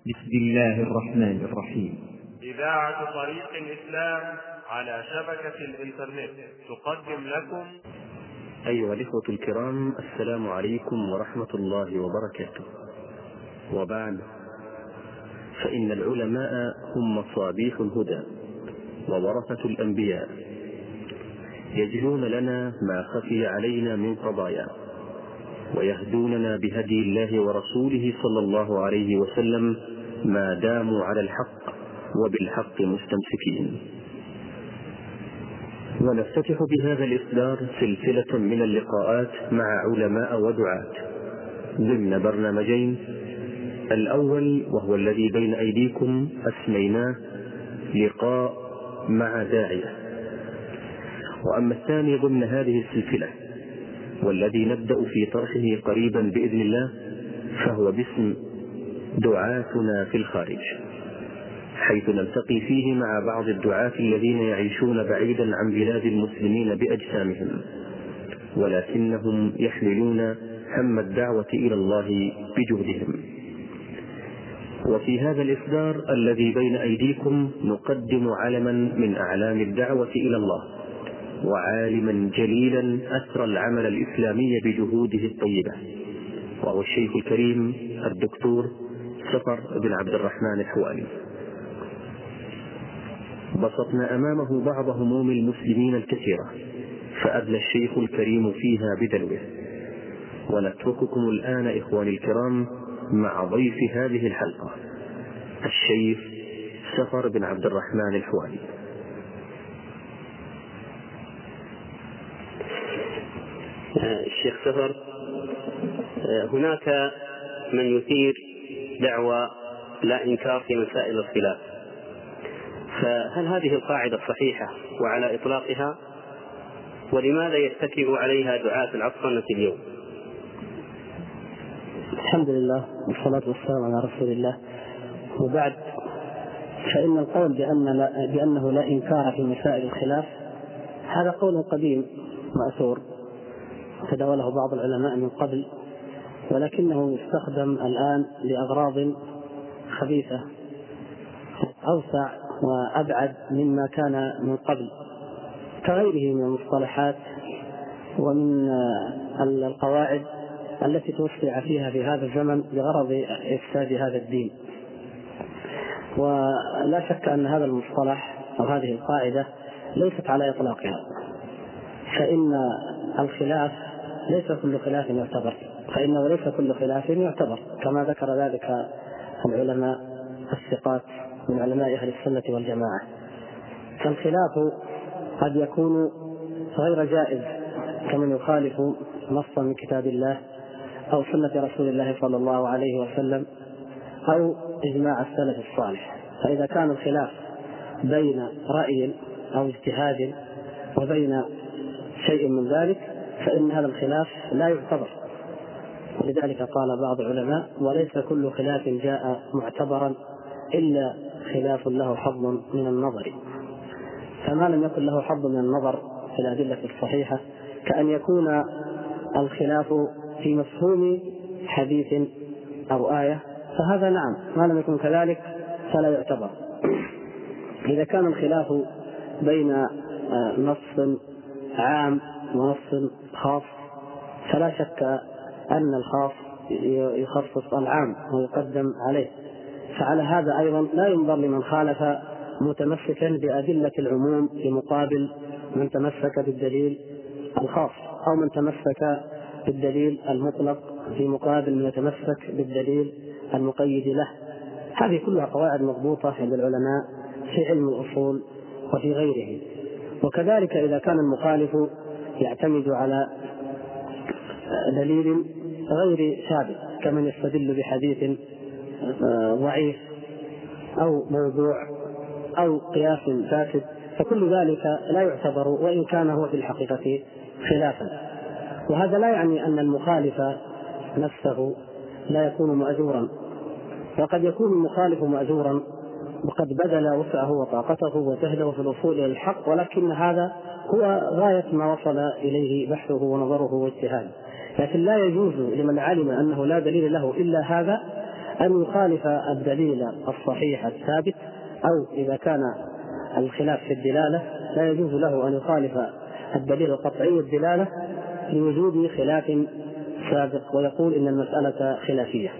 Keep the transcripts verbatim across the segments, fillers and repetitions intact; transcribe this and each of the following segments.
بسم الله الرحمن الرحيم. إذاعة طريق الإسلام على شبكة الإنترنت تقدم لكم. أيها الإخوة الكرام، السلام عليكم ورحمة الله وبركاته. وبعد، فإن العلماء هم مصابيح الهدى وورثة الأنبياء، يجلون لنا ما خفي علينا من قضايا، ويهدوننا بهدي الله ورسوله صلى الله عليه وسلم ما داموا على الحق وبالحق مستمسكين. ونفتتح بهذا الإصدار سلسلة من اللقاءات مع علماء ودعاة ضمن برنامجين. الأول وهو الذي بين أيديكم أسميناه لقاء مع داعية، وأما الثاني ضمن هذه السلسلة والذي نبدأ في طرحه قريبا بإذن الله فهو باسم دعاتنا في الخارج، حيث نلتقي فيه مع بعض الدعاة الذين يعيشون بعيدا عن بلاد المسلمين بأجسامهم، ولكنهم يحملون هم الدعوة إلى الله بجهدهم. وفي هذا الإصدار الذي بين أيديكم نقدم علما من أعلام الدعوة إلى الله، وعالما جليلا أثرى العمل الإسلامي بجهوده الطيبة، وهو الشيخ الكريم الدكتور سفر بن عبد الرحمن الحوالي. بسطنا أمامه بعض هموم المسلمين الكثيرة، فأدلى الشيخ الكريم فيها بدلوه. ونترككم الآن إخواني الكرام مع ضيف هذه الحلقة، الشيخ سفر بن عبد الرحمن الحوالي. الشيخ سفر، هناك من يثير دعوى لا إنكار في مسائل الخلاف، فهل هذه القاعدة صحيحة وعلى إطلاقها؟ ولماذا يتكئ عليها دعاة العصرنة اليوم؟ الحمد لله والصلاة والسلام على رسول الله، وبعد، فإن القول بأن لا بأنه لا إنكار في مسائل الخلاف هذا قول قديم مأثور تداوله بعض العلماء من قبل، ولكنه يستخدم الآن لأغراض خبيثة أوسع وأبعد مما كان من قبل، كغيره من المصطلحات ومن القواعد التي توسع فيها في هذا الزمن بغرض إفساد هذا الدين. ولا شك أن هذا المصطلح أو هذه القاعدة ليست على إطلاقها، فإن الخلاف ليس كل خلاف يعتبر، فإنه ليس كل خلاف يعتبر كما ذكر ذلك العلماء الثقات من علماء أهل السنة والجماعة. فالخلاف قد يكون غير جائز كمن يخالف نصا من كتاب الله أو سنة رسول الله صلى الله عليه وسلم أو إجماع السلف الصالح. فإذا كان الخلاف بين رأي أو اجتهاد وبين شيء من ذلك فإن هذا الخلاف لا يعتبر. لذلك قال بعض العلماء: وليس كل خلاف جاء معتبرا إلا خلاف له حظ من النظر. فما لم يكن له حظ من النظر في الأدلة الصحيحة كأن يكون الخلاف في مفهوم حديث أو آية، فهذا نعم، ما لم يكن كذلك فلا يعتبر. إذا كان الخلاف بين نص عام ونص خاص فلا شك أن الخاص يخصص العام ويقدم عليه، فعلى هذا أيضا لا ينظر لمن خالف متمسكا بأدلة العموم في مقابل من تمسك بالدليل الخاص، أو من تمسك بالدليل المطلق في مقابل من يتمسك بالدليل المقيد له. هذه كلها قواعد مضبوطة عند العلماء في علم الأصول وفي غيره. وكذلك إذا كان المخالف يعتمد على دليل غير ثابت كمن يستدل بحديث ضعيف أو موضوع أو قياس فاسد، فكل ذلك لا يعتبر وإن كان هو في الحقيقة خلافا. وهذا لا يعني أن المخالف نفسه لا يكون مأجورا، وقد يكون المخالف مأجورا وقد بذل وسعه وطاقته وجهده في الوصول إلى الحق، ولكن هذا هو غاية ما وصل إليه بحثه ونظره واجتهاده. لكن لا يجوز لمن علم أنه لا دليل له إلا هذا أن يخالف الدليل الصحيح الثابت، أو إذا كان الخلاف في الدلالة لا يجوز له أن يخالف الدليل القطعي الدلالة لوجود خلاف سابق ويقول إن المسألة خلافية.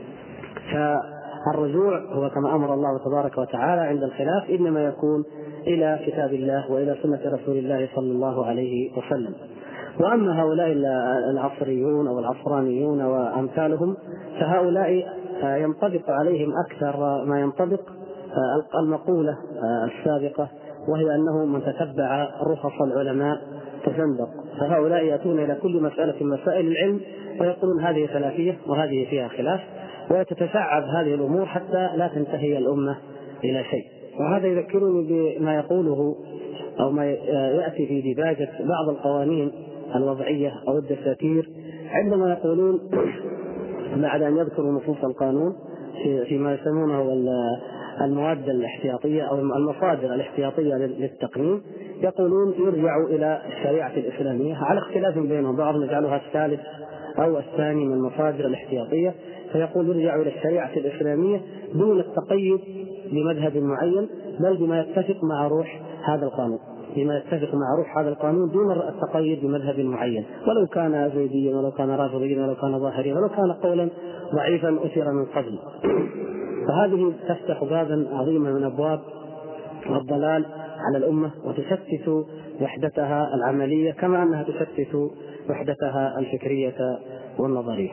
فالرجوع هو كما أمر الله تبارك وتعالى عند الخلاف إنما يكون إلى كتاب الله وإلى سنة رسول الله صلى الله عليه وسلم. وأما هؤلاء العصريون أو العصرانيون وأمثالهم فهؤلاء ينطبق عليهم أكثر ما ينطبق المقولة السابقة، وهي أنه من تتبع رخص العلماء تزندق. فهؤلاء يأتون إلى كل مسألة من مسائل العلم ويقولون هذه خلافية وهذه فيها خلاف، وتتشعب هذه الأمور حتى لا تنتهي الأمة إلى شيء. وهذا يذكرني بما يقوله أو ما يأتي في ديباجة بعض القوانين الوضعية أو الدساتير، عندما يقولون بعد أن يذكروا نصوص القانون فيما يسمونه المواد الاحتياطية أو المصادر الاحتياطية للتقنين، يقولون يرجعوا إلى الشريعة الإسلامية على اختلاف بينهم، بعضهم يجعلها الثالث أو الثاني من المصادر الاحتياطية، فيقول يرجعوا إلى الشريعة الإسلامية دون التقيد بمذهب معين، بل بما يتفق مع روح هذا القانون، بما يتفق مع روح هذا القانون دون التقيد بمذهب معين، ولو كان زيديا ولو كان رافضيا ولو كان ظاهريا ولو كان قولا ضعيفا أثر من قبل. فهذه تفتح بابا عظيما من أبواب الضلال على الأمة وتشتت وحدتها العملية كما أنها تشتت وحدتها الفكرية والنظرية.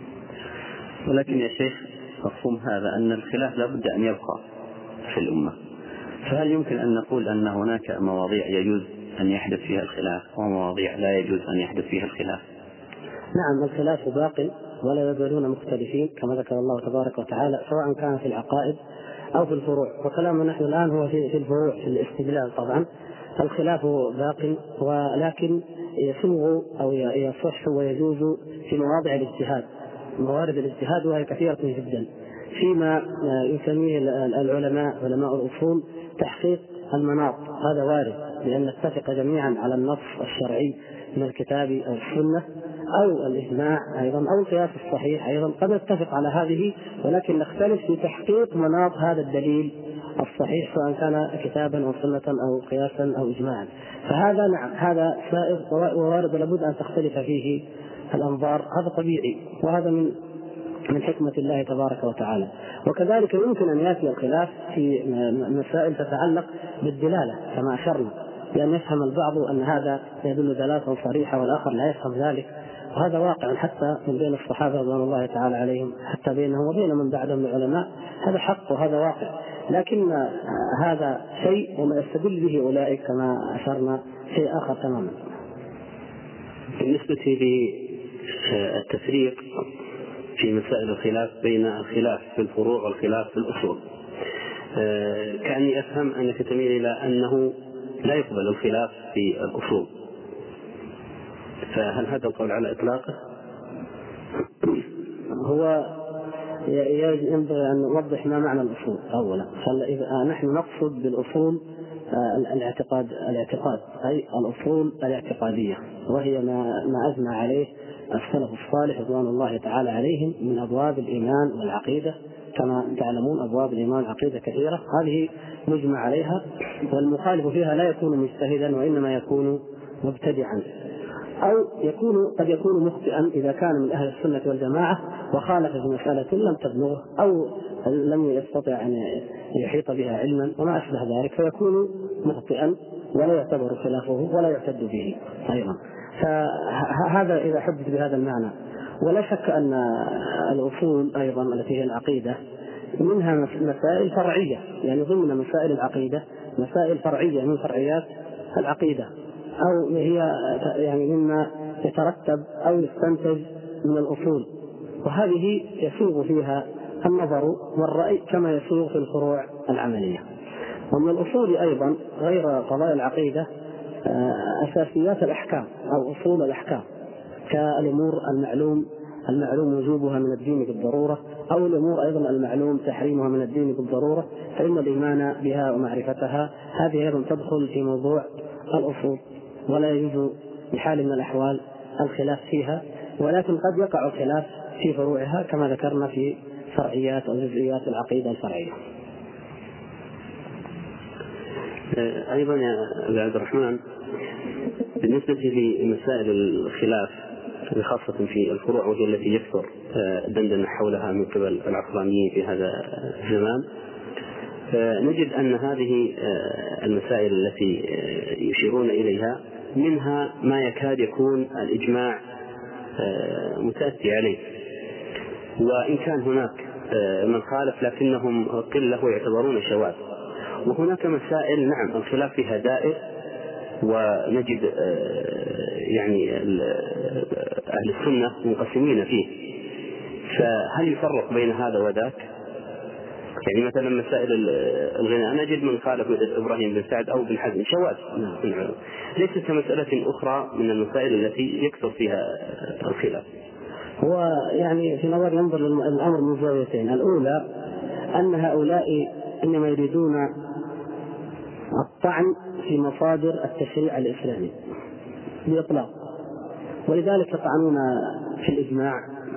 ولكن يا شيخ مفهوم هذا أن الخلاف لا بد أن يبقى في الأمة، فهل يمكن أن نقول أن هناك مواضيع يجوز أن يحدث فيها الخلاف ومواضيع لا يجوز أن يحدث فيها الخلاف؟ نعم، الخلاف باق ولا يزالون مختلفين كما ذكر الله تبارك وتعالى، سواء كان في العقائد أو في الفروع. وكلامنا نحن الآن هو في الفروع، في الاستدلال. طبعا الخلاف باق، ولكن يسوغ أو يصح ويجوز في مواضع الاجتهاد، موارد الاجتهاد وهي كثيرة جدا، فيما يسميه العلماء علماء الأصول تحقيق المناط. هذا وارد بأن نتفق جميعا على النص الشرعي من الكتاب أو السنة أو الإجماع أيضا أو القياس الصحيح أيضا، قد نتفق على هذه، ولكن نختلف في تحقيق مناط هذا الدليل الصحيح سواء كان كتابا أو سنة أو قياسا أو إجماعا. فهذا نعم هذا سائر ووارد لابد أن تختلف فيه الأنظار، هذا طبيعي وهذا من من حكمة الله تبارك وتعالى. وكذلك يمكن أن يأتي الخلاف في مسائل تتعلق بالدلالة كما أشرنا، لأن يفهم البعض أن هذا يدل دلالة صريحة والآخر لا يفهم ذلك، وهذا واقع حتى من بين الصحابة رضوان الله تعالى عليهم، حتى بينهم وبين من بعدهم من العلماء، هذا حق وهذا واقع. لكن هذا شيء وما يستدل به أولئك كما أشرنا شيء آخر تماما. بالنسبة للتفريق في مسائل الخلاف بين الخلاف في الفروع والخلاف في الأصول، كأني أفهم أنك تميل إلى أنه لا يقبل الخلاف في الأصول، فهل هذا القول على إطلاقه؟ هو ينبغي أن نوضح ما معنى الأصول أولا. إذا نحن نقصد بالأصول الاعتقاد الاعتقاد أي الأصول الاعتقادية، وهي ما ما أجمع عليه السلف الصالح رضوان الله تعالى عليهم من أبواب الإيمان والعقيدة. كما تعلمون أبواب الإيمان والعقيدة كثيرة، هذه مجمع عليها، والمخالف فيها لا يكون مجتهدا وإنما يكون مبتدعا، أو يكون قد يكون مخطئا إذا كان من أهل السنة والجماعة وخالف في مسألة لم تبلغه أو لم يستطع أن يحيط بها علما وما أشبه ذلك، فيكون مخطئا ولا يعتبر خلافه ولا يعتد به أيضا. فهذا إذا حدث بهذا المعنى. ولا شك أن الأصول أيضا التي هي العقيدة منها مسائل فرعية، يعني ضمن مسائل العقيدة مسائل فرعية من فرعيات العقيدة، أو هي يعني مما يترتب أو يستنتج من الأصول، وهذه يسوغ فيها النظر والرأي كما يسوغ في الفروع العملية. ومن الأصول أيضا غير قضايا العقيدة أساسيات الأحكام أو أصول الأحكام، كالأمور المعلوم المعلوم وجوبها من الدين بالضرورة، أو الأمور أيضا المعلوم تحريمها من الدين بالضرورة، فإن الإيمان بها ومعرفتها هذه أيضا تدخل في موضوع الأصول، ولا يجوز بحال من الأحوال الخلاف فيها، ولكن قد يقع الخلاف في فروعها كما ذكرنا في فرعيات أو جزئيات العقيدة الفرعية. أيضا يا أبي عبد الرحمن، بالنسبة لمسائل الخلاف خاصة في الفروع وهي التي يكثر دندنة حولها من قبل العقلانيين في هذا الزمان، نجد أن هذه المسائل التي يشيرون إليها منها ما يكاد يكون الإجماع متأتي عليه، وإن كان هناك من خالف لكنهم قلة ويعتبرون شواذ. وهناك مسائل نعم الخلاف فيها دائر، ونجد يعني أهل السنة منقسمين فيه، فهل يفرق بين هذا وذاك؟ يعني مثلا مسائل الغناء نجد من خالف مثل إبراهيم بن سعد أو بن حزم شواذ، ليست كمسألة أخرى من المسائل التي يكثر فيها الخلاف. هو يعني في نظر ينظر للأمر من زاويتين. الأولى أن هؤلاء إنما يريدون الطعن في مصادر التشريع الإسلامي بإطلاق، ولذلك يطعنون في الإجماع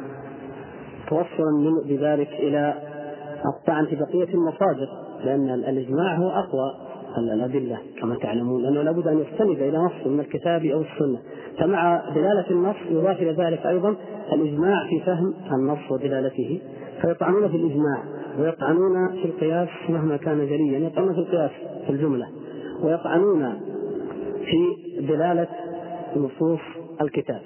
توصلا بذلك إلى الطعن في بقية المصادر، لأن الإجماع هو أقوى الأدلة كما تعلمون، لأنه لابد أن يستند إلى نص من الكتاب أو السنة. فمع دلالة النص يضاف إلى ذلك أيضا الإجماع في فهم النص ودلالته، فيطعنون في الإجماع ويطعنون في القياس مهما كان جليا، يطعنون في القياس في الجملة، ويطعنون في دلالة نصوص الكتاب.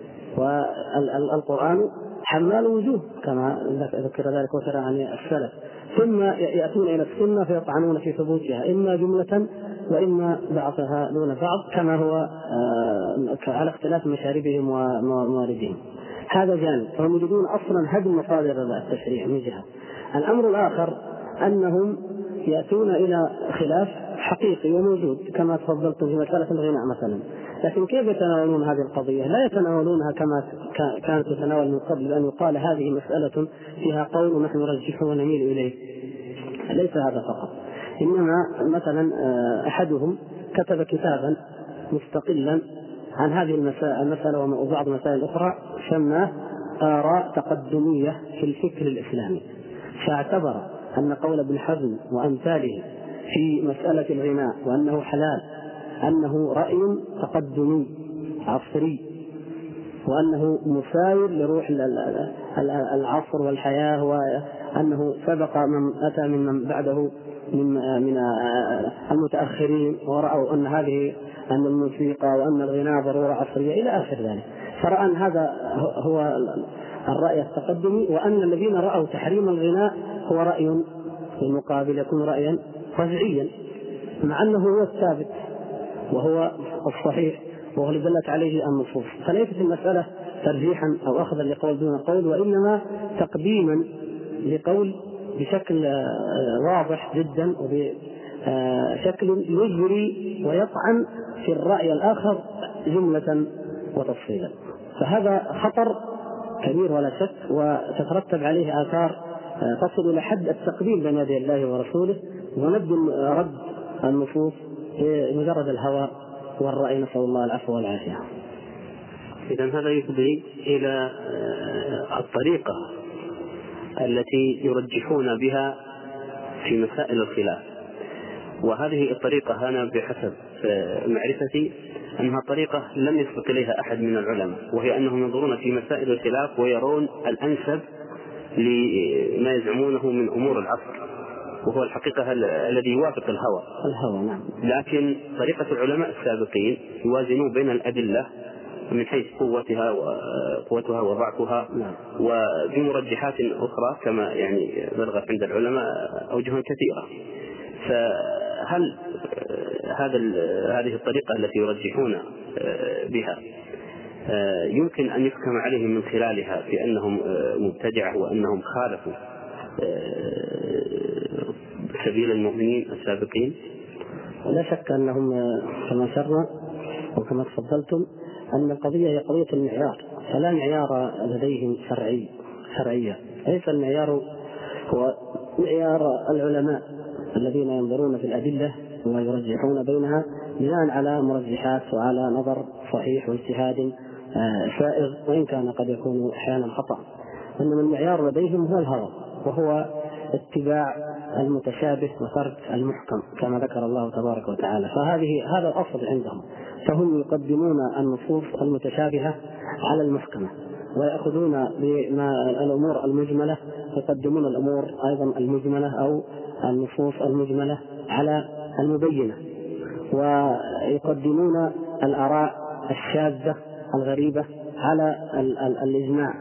والقرآن حمال وجوه كما ذكر ذلك وترى عن السلف، ثم يأتون إلى السنة فيطعنون في ثبوتها إما جملة وإما بعضها دون بعض، كما هو على اختلاف مشاربهم ومواردهم. هذا جانب، فهم يريدون أصلا هدم مصادر التشريع من جهة. الأمر الآخر أنهم يأتون إلى خلاف حقيقي وموجود كما تفضلتم في مسألة الغناء مثلا، لكن كيف يتناولون هذه القضية؟ لا يتناولونها كما كانت تتناول من قبل، أن يقال هذه مسألة فيها قول ونحن نرجحه ونميل إليه. ليس هذا فقط، إنما مثلا أحدهم كتب كتابا مستقلا عن هذه المسألة وبعض المسائل الأخرى سماه آراء تقدمية في الفكر الإسلامي، فاعتبر أن قول ابن حزم وأمثاله في مسألة الغناء وأنه حلال أنه رأي تقدمي عصري، وأنه مساير لروح العصر والحياة، وأنه سبق من أتى من بعده من من المتأخرين ورأوا أن هذه أن الموسيقى وأن الغناء ضرورة عصرية إلى آخر ذلك. فرأى أن هذا هو الرأي التقدمي، وأن الذين رأوا تحريم الغناء هو رأي في المقابل يكون رأيا رجعيا، مع أنه هو الثابت وهو الصحيح وهو اللي دلت عليه النصوص. فليست المسألة ترجيحا أو أخذا لقول دون قول، وإنما تقديما لقول بشكل واضح جدا وبشكل يجري ويطعن في الرأي الآخر جملة وتفصيلا. فهذا خطر كبير ولا شك، وتترتب عليه آثار تصل إلى حد التقديم بين يدي الله ورسوله ونبذ رد النصوص بمجرد الهوى والرأي، نسأل الله العفو والعافية. إذن هذا يفضي إلى الطريقة التي يرجحون بها في مسائل الخلاف، وهذه الطريقة أنا بحسب معرفتي أنها طريقة لم يسبق إليها أحد من العلماء، وهي أنهم ينظرون في مسائل الخلاف ويرون الأنسب لما يزعمونه من أمور العصر، وهو الحقيقة الذي يوافق الهوى الهوى نعم. لكن طريقة العلماء السابقين يوازنون بين الأدلة من حيث قوتها وقوتها وضعفها نعم. وبمرجحات أخرى كما يعني بلغت عند العلماء أوجه كثيرة. فهل هذا هذه الطريقة التي يرجحون بها يمكن أن يحكم عليهم من خلالها بأنهم مبتدعة وأنهم خالفوا سبيل المؤمنين السابقين؟ لا شك أنهم كما شرنا وكما تفضلتم أن القضية هي قضية المعيار، فلا معيار لديهم شرعي شرعية ليس المعيار هو معيار العلماء الذين ينظرون في الأدلة ويرجحون بينها بناء على مرجحات وعلى نظر صحيح واجتهاد سائغ، وإن كان قد يكون أحيانا خطأ. إنما المعيار لديهم هو الهوى، وهو اتباع المتشابه وترك المحكم كما ذكر الله تبارك وتعالى. فهذه هذا الأصل عندهم، فهم يقدمون النصوص المتشابهة على المحكمة، ويأخذون بما الأمور المجملة، يقدمون الأمور أيضا المجملة أو النصوص المجملة على المبينة، ويقدمون الآراء الشاذة الغريبة على الإجماع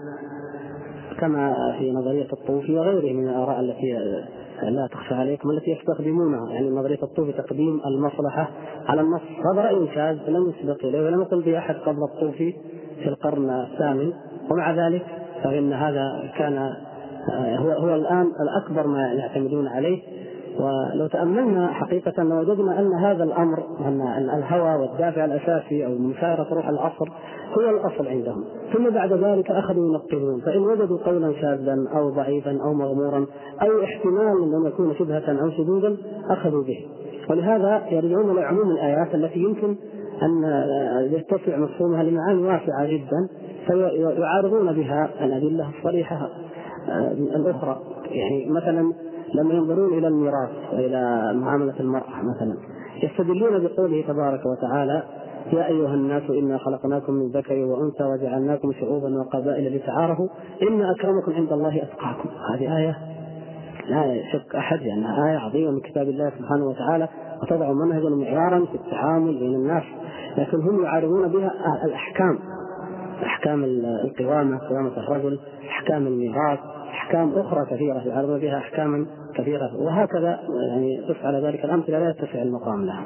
كما في نظرية الطوفي وغيره من الآراء التي لا تخفى عليكم التي يستخدمونها. يعني نظرية الطوفي تقديم المصلحة على النص، هذا رأي شاذ لم يسبق إليه ولم يقل به أحد قبل الطوفي في القرن الثامن، ومع ذلك فإن هذا كان هو, هو الآن الأكبر ما يعتمدون عليه. ولو تأملنا حقيقة لوجدنا أن هذا الأمر، أن الهوى والدافع الأساسي أو مسارة روح العصر هو الأصل عندهم، ثم بعد ذلك أخذوا ينقلون، فإن وجدوا قولا شاذا أو ضعيفا أو مغمورا أو احتمال أن يكون شبهة أو شذوذا أخذوا به. ولهذا يرجعون إلى عموم الآيات التي يمكن أن يتسع مفهومها لمعاني واسعة جدا، فيعارضون بها الأدلة الصريحة الأخرى. يعني مثلا لما ينظرون إلى الميراث وإلى معاملة المرأة مثلا، يستدلون بقوله تبارك وتعالى: يا أيها الناس إنا خلقناكم من ذكر وأنثى وجعلناكم شعوبا وقبائل لتعارفوا إن أكرمكم عند الله أتقاكم. هذه آية لا يشك أحد أنها يعني آية عظيمة من كتاب الله سبحانه وتعالى، وتضع منهجا معيارا في التعامل بين الناس، لكن هم يعارضون بها الأحكام، أحكام القوامة، قوامة الرجل، أحكام الميراث، أحكام أخرى كثيرة يعارضون بها أحكاما كثيرة، وهكذا يعني قف على ذلك الأمثلة لا يتسع المقام لها.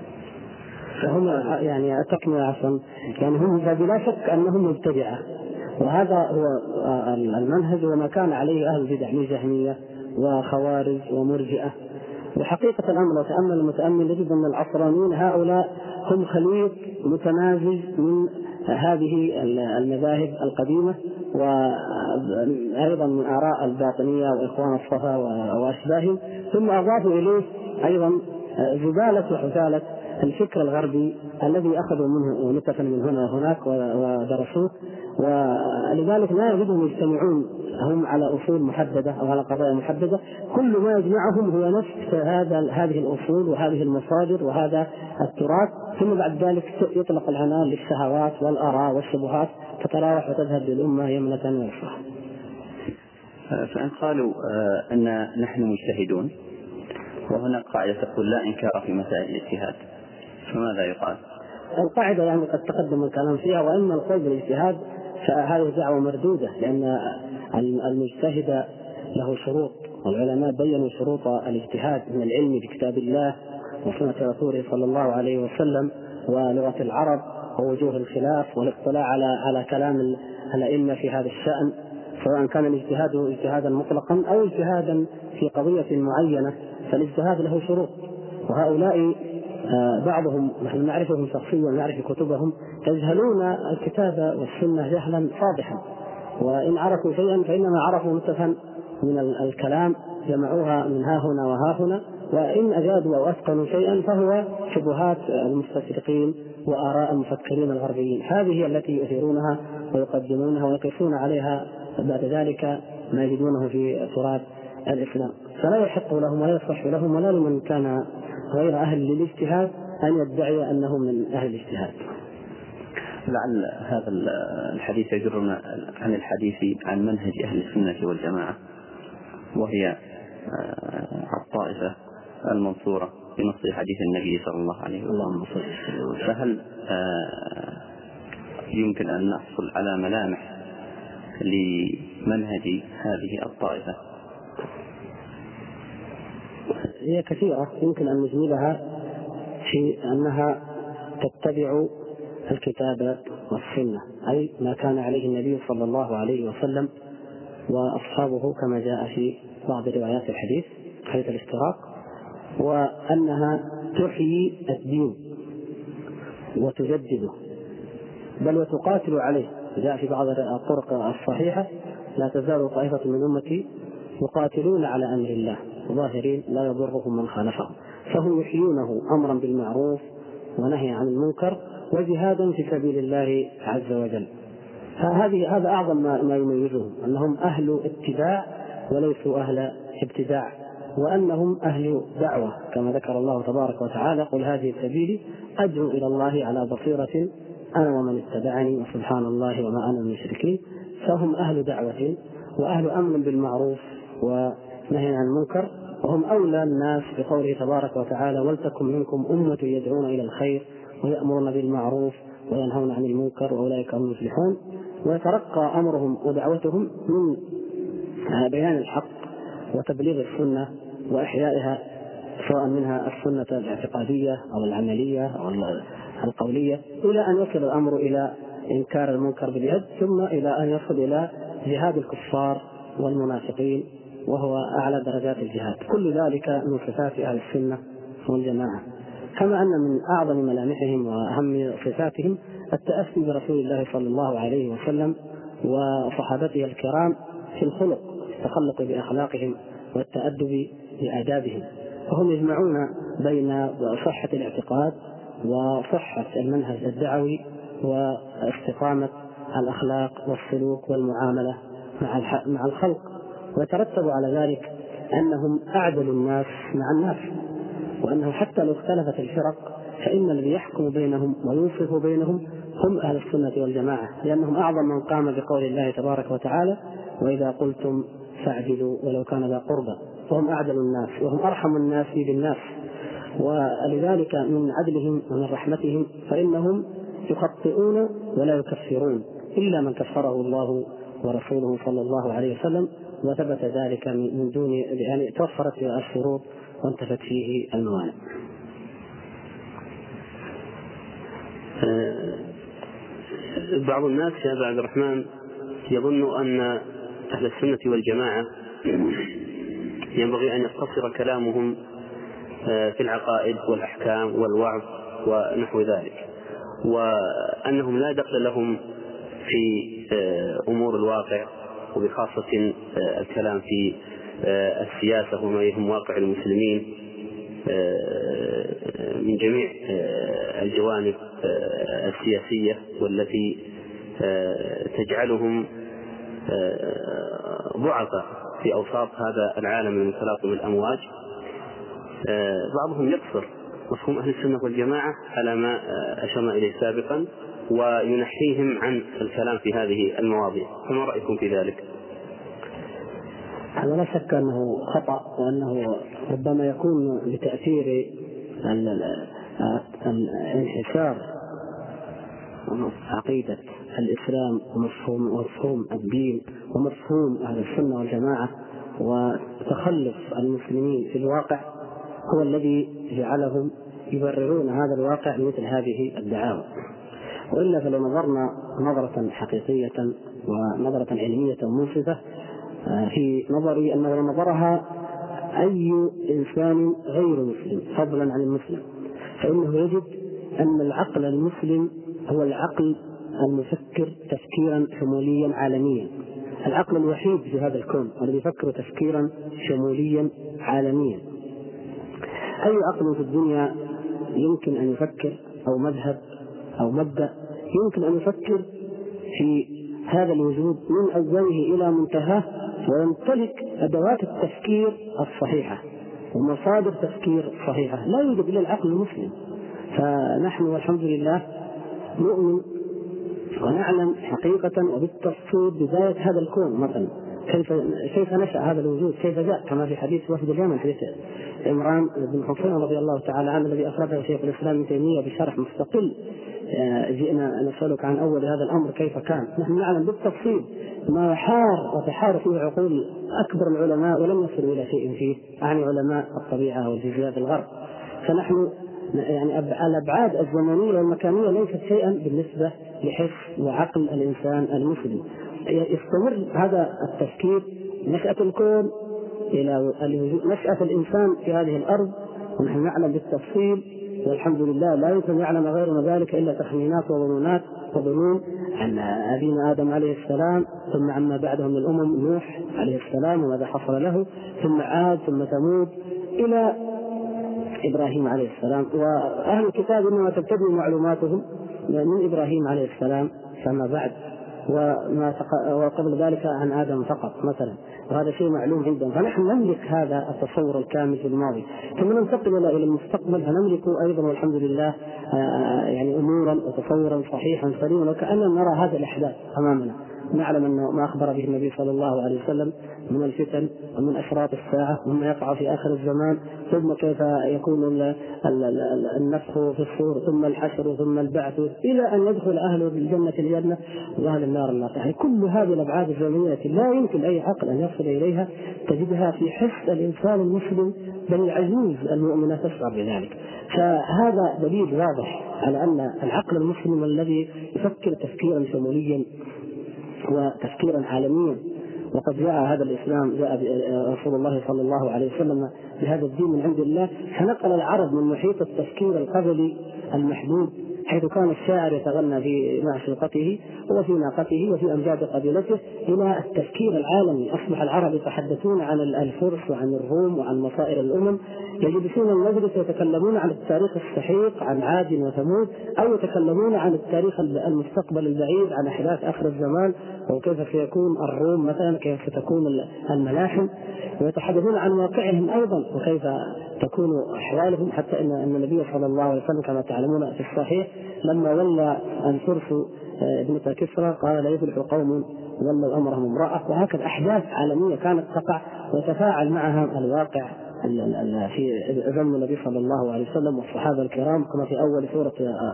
فهم يعني تكمل عشان يعني هم بلا شك أنهم مبتدعة، وهذا هو المنهج وما كان عليه أهل البدع من جهمية وخوارج ومرجئة. وحقيقة الأمر لو تأمل المتأمل يجد أن العصرانيين هؤلاء هم خليط متمازج من هذه المذاهب القديمة وأيضا من آراء الباطنية وإخوان الصفا وأشباههم، ثم أضافوا إليه أيضا زبالة وحثالة الفكر الغربي الذي أخذوا منه نكتا من هنا وهناك ودرسوه، ولذلك لا يجدهم يجتمعون هم على أصول محددة أو على قضايا محددة. كل ما يجمعهم هو نفس هذا هذه الأصول وهذه المصادر وهذا التراث، ثم بعد ذلك يطلق العنان للشهوات والآراء والشبهات تتراوح وتذهب للأمة يمنة ويسرى. فإن قالوا أن نحن مجتهدون وهناك قاعدة تقول لا إنكار في مسائل الاجتهاد، فماذا يقال؟ القاعدة يعني قد تقدم الكلام فيها، وإن القول بالاجتهاد فهذه دعوة مردودة، لأن المجتهد له شروط، والعلماء بيّنوا شروط الاجتهاد من العلم بكتاب الله وسنة رسوله صلى الله عليه وسلم ولغة العرب ووجوه الخلاف والاطلاع على على كلام الأئمة في هذا الشأن، سواء كان الاجتهاد اجتهادا مطلقا أو اجتهادا في قضية معينة، فالاجتهاد له شروط. وهؤلاء بعضهم نحن نعرفهم شخصيا ونعرف كتبهم يجهلون الكتاب والسنة جهلا فاضحا، وإن عرفوا شيئا فإنما عرفوا متفا من الكلام جمعوها من ها هنا وها هنا، وإن أجادوا أو أتقنوا شيئا فهو شبهات المستشرقين وآراء المفكرين الغربيين، هذه التي يثيرونها ويقدمونها ويقيسون عليها بعد ذلك ما يجدونه في تراث الإسلام. فلا يحق لهم ولا يصح لهم ولا لمن كان غير أهل للاجتهاد أن يدعي أنه من أهل الاجتهاد. لعل هذا الحديث يجرنا عن الحديث عن منهج أهل السنة والجماعة، وهي الطائفة المنصورة بنص حديث النبي صلى الله عليه وسلم. فهل يمكن أن نحصل على ملامح لمنهج هذه الطائفة؟ هي كثيرة يمكن أن نجملها في أنها تتبع الكتاب والسنة، أي ما كان عليه النبي صلى الله عليه وسلم وأصحابه كما جاء في بعض روايات الحديث حيث الاشتراك، وأنها تحيي الدين وتجدده بل وتقاتل عليه. جاء في بعض الطرق الصحيحة: لا تزال طائفة من أمتي يقاتلون على أمر الله ظاهرين لا يضرهم من خالفهم، فهم يحيونه أمرا بالمعروف ونهي عن المنكر وجهادا في سبيل الله عز وجل. فهذه هذا أعظم ما يميزهم، أنهم أهل اتباع وليسوا أهل ابتداع، وأنهم أهل دعوة كما ذكر الله تبارك وتعالى: قل هذه سبيلي أدعو إلى الله على بصيرة أنا ومن اتبعني وسبحان الله وما أنا من المشركين. فهم أهل دعوة وأهل أمر بالمعروف ونهي عن المنكر، وهم أولى الناس بقوله تبارك وتعالى: ولتكن منكم أمة يدعون إلى الخير ويأمرون بالمعروف وينهون عن المنكر وأولئك هم المفلحون. ويترقى أمرهم ودعوتهم من بيان الحق وتبليغ السنة وإحيائها، سواء منها السنة الاعتقادية أو العملية أو القولية، إلى أن يصل الأمر إلى إنكار المنكر باليد، ثم إلى أن يصل إلى جهاد الكفار والمنافقين، وهو أعلى درجات الجهاد. كل ذلك من صفات أهل السنة والجماعة. كما أن من أعظم ملامحهم وأهم صفاتهم التأسي برسول الله صلى الله عليه وسلم وصحابته الكرام في الخلق، التخلق بأخلاقهم والتأدب بآدابهم. فهم يجمعون بين صحة الاعتقاد وصحة المنهج الدعوي واستقامة الأخلاق والسلوك والمعاملة مع الخلق، ويترتب على ذلك أنهم أعدل الناس مع الناس، وأنه حتى لو اختلفت الفرق فإن الذي يحكم بينهم وينصف بينهم هم أهل السنة والجماعة، لأنهم أعظم من قام بقول الله تبارك وتعالى: وإذا قلتم فاعدلوا ولو كان ذا قربى. فهم أعدل الناس وهم أرحم الناس بالناس، ولذلك من عدلهم ومن رحمتهم فإنهم يخطئون ولا يكفرون إلا من كفره الله ورسوله صلى الله عليه وسلم، وثبت ذلك من دون يعني توفرت فيه الشروط وانتفت فيه الموانع. بعض الناس يا أبا عبد الرحمن يظن أن أهل السنة والجماعة ينبغي أن يقتصر كلامهم في العقائد والأحكام والوعظ ونحو ذلك، وأنهم لا دخل لهم في أمور الواقع، وبخاصة الكلام في السياسة وما يهم واقع المسلمين من جميع الجوانب السياسية والتي تجعلهم ضعفاء في أوساط هذا العالم من تلاطم الأمواج. بعضهم يقصر مفهوم أهل السنة والجماعة على ما أشرنا إليه سابقا وينحيهم عن الكلام في هذه المواضيع، فما رأيكم في ذلك؟ هذا لا شك أنه خطأ، وأنه ربما يكون بتأثير انحسار عقيدة الإسلام ومفهوم ومفهوم الدين ومفهوم أهل السنة والجماعة وتخلف المسلمين في الواقع هو الذي جعلهم يبررون هذا الواقع مثل هذه الدعاوى. وإلا فلو نظرنا نظرة حقيقية ونظرة علمية منصفة في نظري أنه نظرها أي إنسان غير مسلم فضلا عن المسلم، فإنه يجد أن العقل المسلم هو العقل المفكر تفكيرا شموليا عالميا، العقل الوحيد في هذا الكون الذي يفكر تفكيرا شموليا عالميا. أي عقل في الدنيا يمكن أن يفكر، أو مذهب أو مبدأ يمكن أن يفكر في هذا الوجود من أوله إلى منتهاه ويمتلك أدوات التفكير الصحيحة ومصادر تفكير صحيحة، لا يوجد إلا العقل المسلم. فنحن والحمد لله نؤمن ونعلم حقيقة وبالتفصيل بداية هذا الكون، مثلا كيف كيف نشأ هذا الوجود، كيف جاء، كما في حديث وفد اليمن، حديث عمران بن حسين رضي الله تعالى عنه الذي أخرجه شيخ الإسلام ابن تيمية بشرح مستقل. جئنا نسألك عن أول هذا الأمر كيف كان. نحن نعلم بالتفصيل ما حار وتحار فيه عقول أكبر العلماء ولم يصلوا إلى شيء فيه، يعني علماء الطبيعة والفيزياء الغرب. فنحن يعني الأبعاد الزمنية والمكانية ليست شيئا بالنسبة لحس وعقل الإنسان المسلم. يستمر هذا التفكير نشأة الكون إلى نشأة الإنسان في هذه الأرض، ونحن نعلم بالتفصيل والحمد لله، لا يمكن يعلم غيرنا ذلك إلا تخمينات وظنونات وظنون عن أبينا آدم عليه السلام، ثم عما بعده من الأمم نوح عليه السلام وماذا حصل له، ثم عاد ثم ثمود إلى إبراهيم عليه السلام. وأهل الكتاب إنما تبتدئ معلوماتهم من إبراهيم عليه السلام فما بعد، وما وقبل ذلك عن آدم فقط مثلا. وهذا شيء معلوم عندهم. فنحن نملك هذا التصور الكامل في الماضي، ثم ننتقل إلى المستقبل فنملك أيضا والحمد لله يعني أمورا وتصورا صحيحا سليما، وكأننا نرى هذه الأحداث أمامنا. نعلم أن ما أخبر به النبي صلى الله عليه وسلم من الفتن ومن أشراط الساعة وما يقع في آخر الزمان، ثم كيف يكون النفخ في الصور ثم الحشر ثم البعث إلى أن يدخل أهل الجنة الجنة وأهل النار النار. يعني كل هذه الأبعاد الزمنية لا يمكن أي عقل أن يصل إليها، تجدها في حس الإنسان المسلم بل العجوز المؤمنة تشعر بذلك. فهذا دليل واضح على أن العقل المسلم الذي يفكر تفكيرا شموليا وتفكيرا عالميا، وقد جاء هذا الإسلام جاء رسول الله صلى الله عليه وسلم بهذا الدين من عند الله، فنقل العرب من محيط التفكير القبلي المحدود حيث كان الشاعر يتغنى في معشوقته وفي ناقته وفي أمجاد قبيلته إلى التفكير العالمي. أصبح العرب يتحدثون عن الفرس وعن الروم وعن مصائر الأمم، يجلسون المجلس يتكلمون عن التاريخ السحيق عن عاد وثمود، أو يتكلمون عن التاريخ المستقبل البعيد عن أحداث آخر الزمان وكيف سيكون الروم مثلا، كيف ستكون الملاحم، ويتحدثون عن واقعهم أيضا وكيف تكون أحوالهم، حتى أن النبي صلى الله عليه وسلم كما تعلمون في الصحيح لما ولى الفرس ابنة كسرى قال لا يفلح قوم ولوا أمرهم امرأة. وهكذا أحداث عالمية كانت تقع ويتفاعل معها الواقع في زمن النبي صلى الله عليه وسلم والصحابة الكرام، كما في أول سورة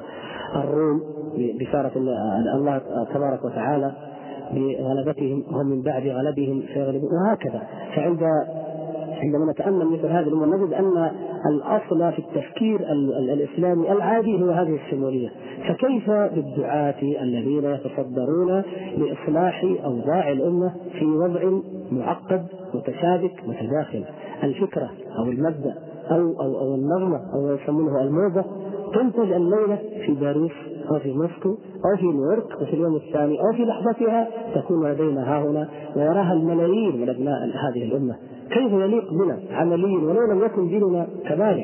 الروم بشارة الله تبارك وتعالى بغلبتهم هم من بعد غلبهم سيغلبون، وهكذا. فعند عندما نتأمل مثل هذه الأمور نجد أن الأصل في التفكير الإسلامي العادي هو هذه الشمولية. فكيف بالدعاة الذين يتصدرون لإصلاح أوضاع الأمة في وضع معقد متشابك متداخل؟ الفكرة أو المبدأ أو, أو, أو النظمة أو يسمونه الموضة تنتج الليلة في باريس أو في موسكو أو في نيويورك، وفي اليوم الثاني أو في لحظتها تكون لدينا ها هنا ويراها الملايين من أبناء هذه الأمة. كيف يليق بنا عمليا ولو لم يكن ديننا كذلك،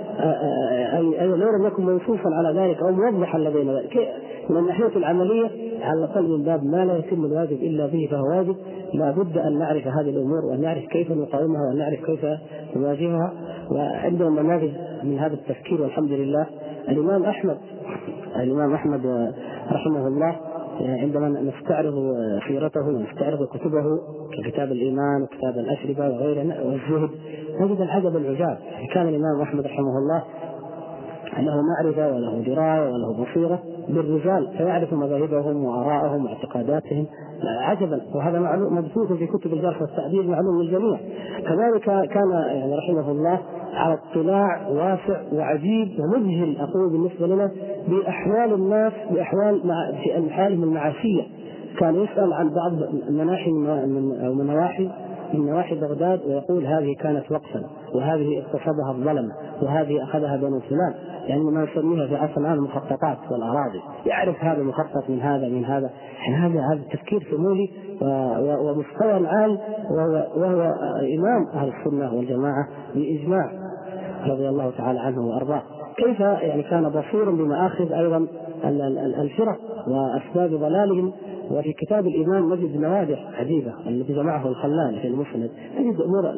أي لو لم يكن منصوصا على ذلك أو موضحا لدينا ذلك من الناحية العملية، على الأقل من باب ما لا يتم الواجب إلا به فهو واجب. لا بد أن نعرف هذه الأمور وأن نعرف كيف نقاومها وأن نعرف كيف نواجهها. وعندنا نماذج من هذا التفكير والحمد لله. الإمام أحمد الإمام أحمد رحمه الله عندما نستعرض سيرته ونستعرض كتبه ككتاب الإيمان وكتاب الأشربة وغيره والزهد نجد العجب العجاب. كان الإمام أحمد رحمه الله له معرفة وله دراية وله بصيرة بالرجال، فيعرف مذاهبهم وآراءهم واعتقاداتهم عجبا، وهذا معلوم مبثوث في كتب الجرح والتعديل معلوم للجميع. كذلك كان يعني رحمه الله على اطلاع واسع وعجيب ومذهل أقول بالنسبة لنا بأحوال الناس بأحوال مع في حالهم المعاشية. كان يسأل عن بعض مناحي أو منواحي من نواحي بغداد ويقول هذه كانت وقفا وهذه اغتصبها الظلمة وهذه أخذها بنو فلان، يعني ما يسميها في عصر الآن المخططات والأراضي. يعرف هذا المخطط من هذا من هذا يعني هذا هذا التفكير شمولي ومستوى عال، وهو, وهو إمام أهل السنة والجماعة بإجماع رضي الله تعالى عنه وأرضاه. كيف يعني كان بصيرا بمآخذ أيضا الفرق وأسباب ضلالهم. وفي كتاب الإيمان نجد نوادر عجيبة التي جمعه الخلال في المسند، نجد أمور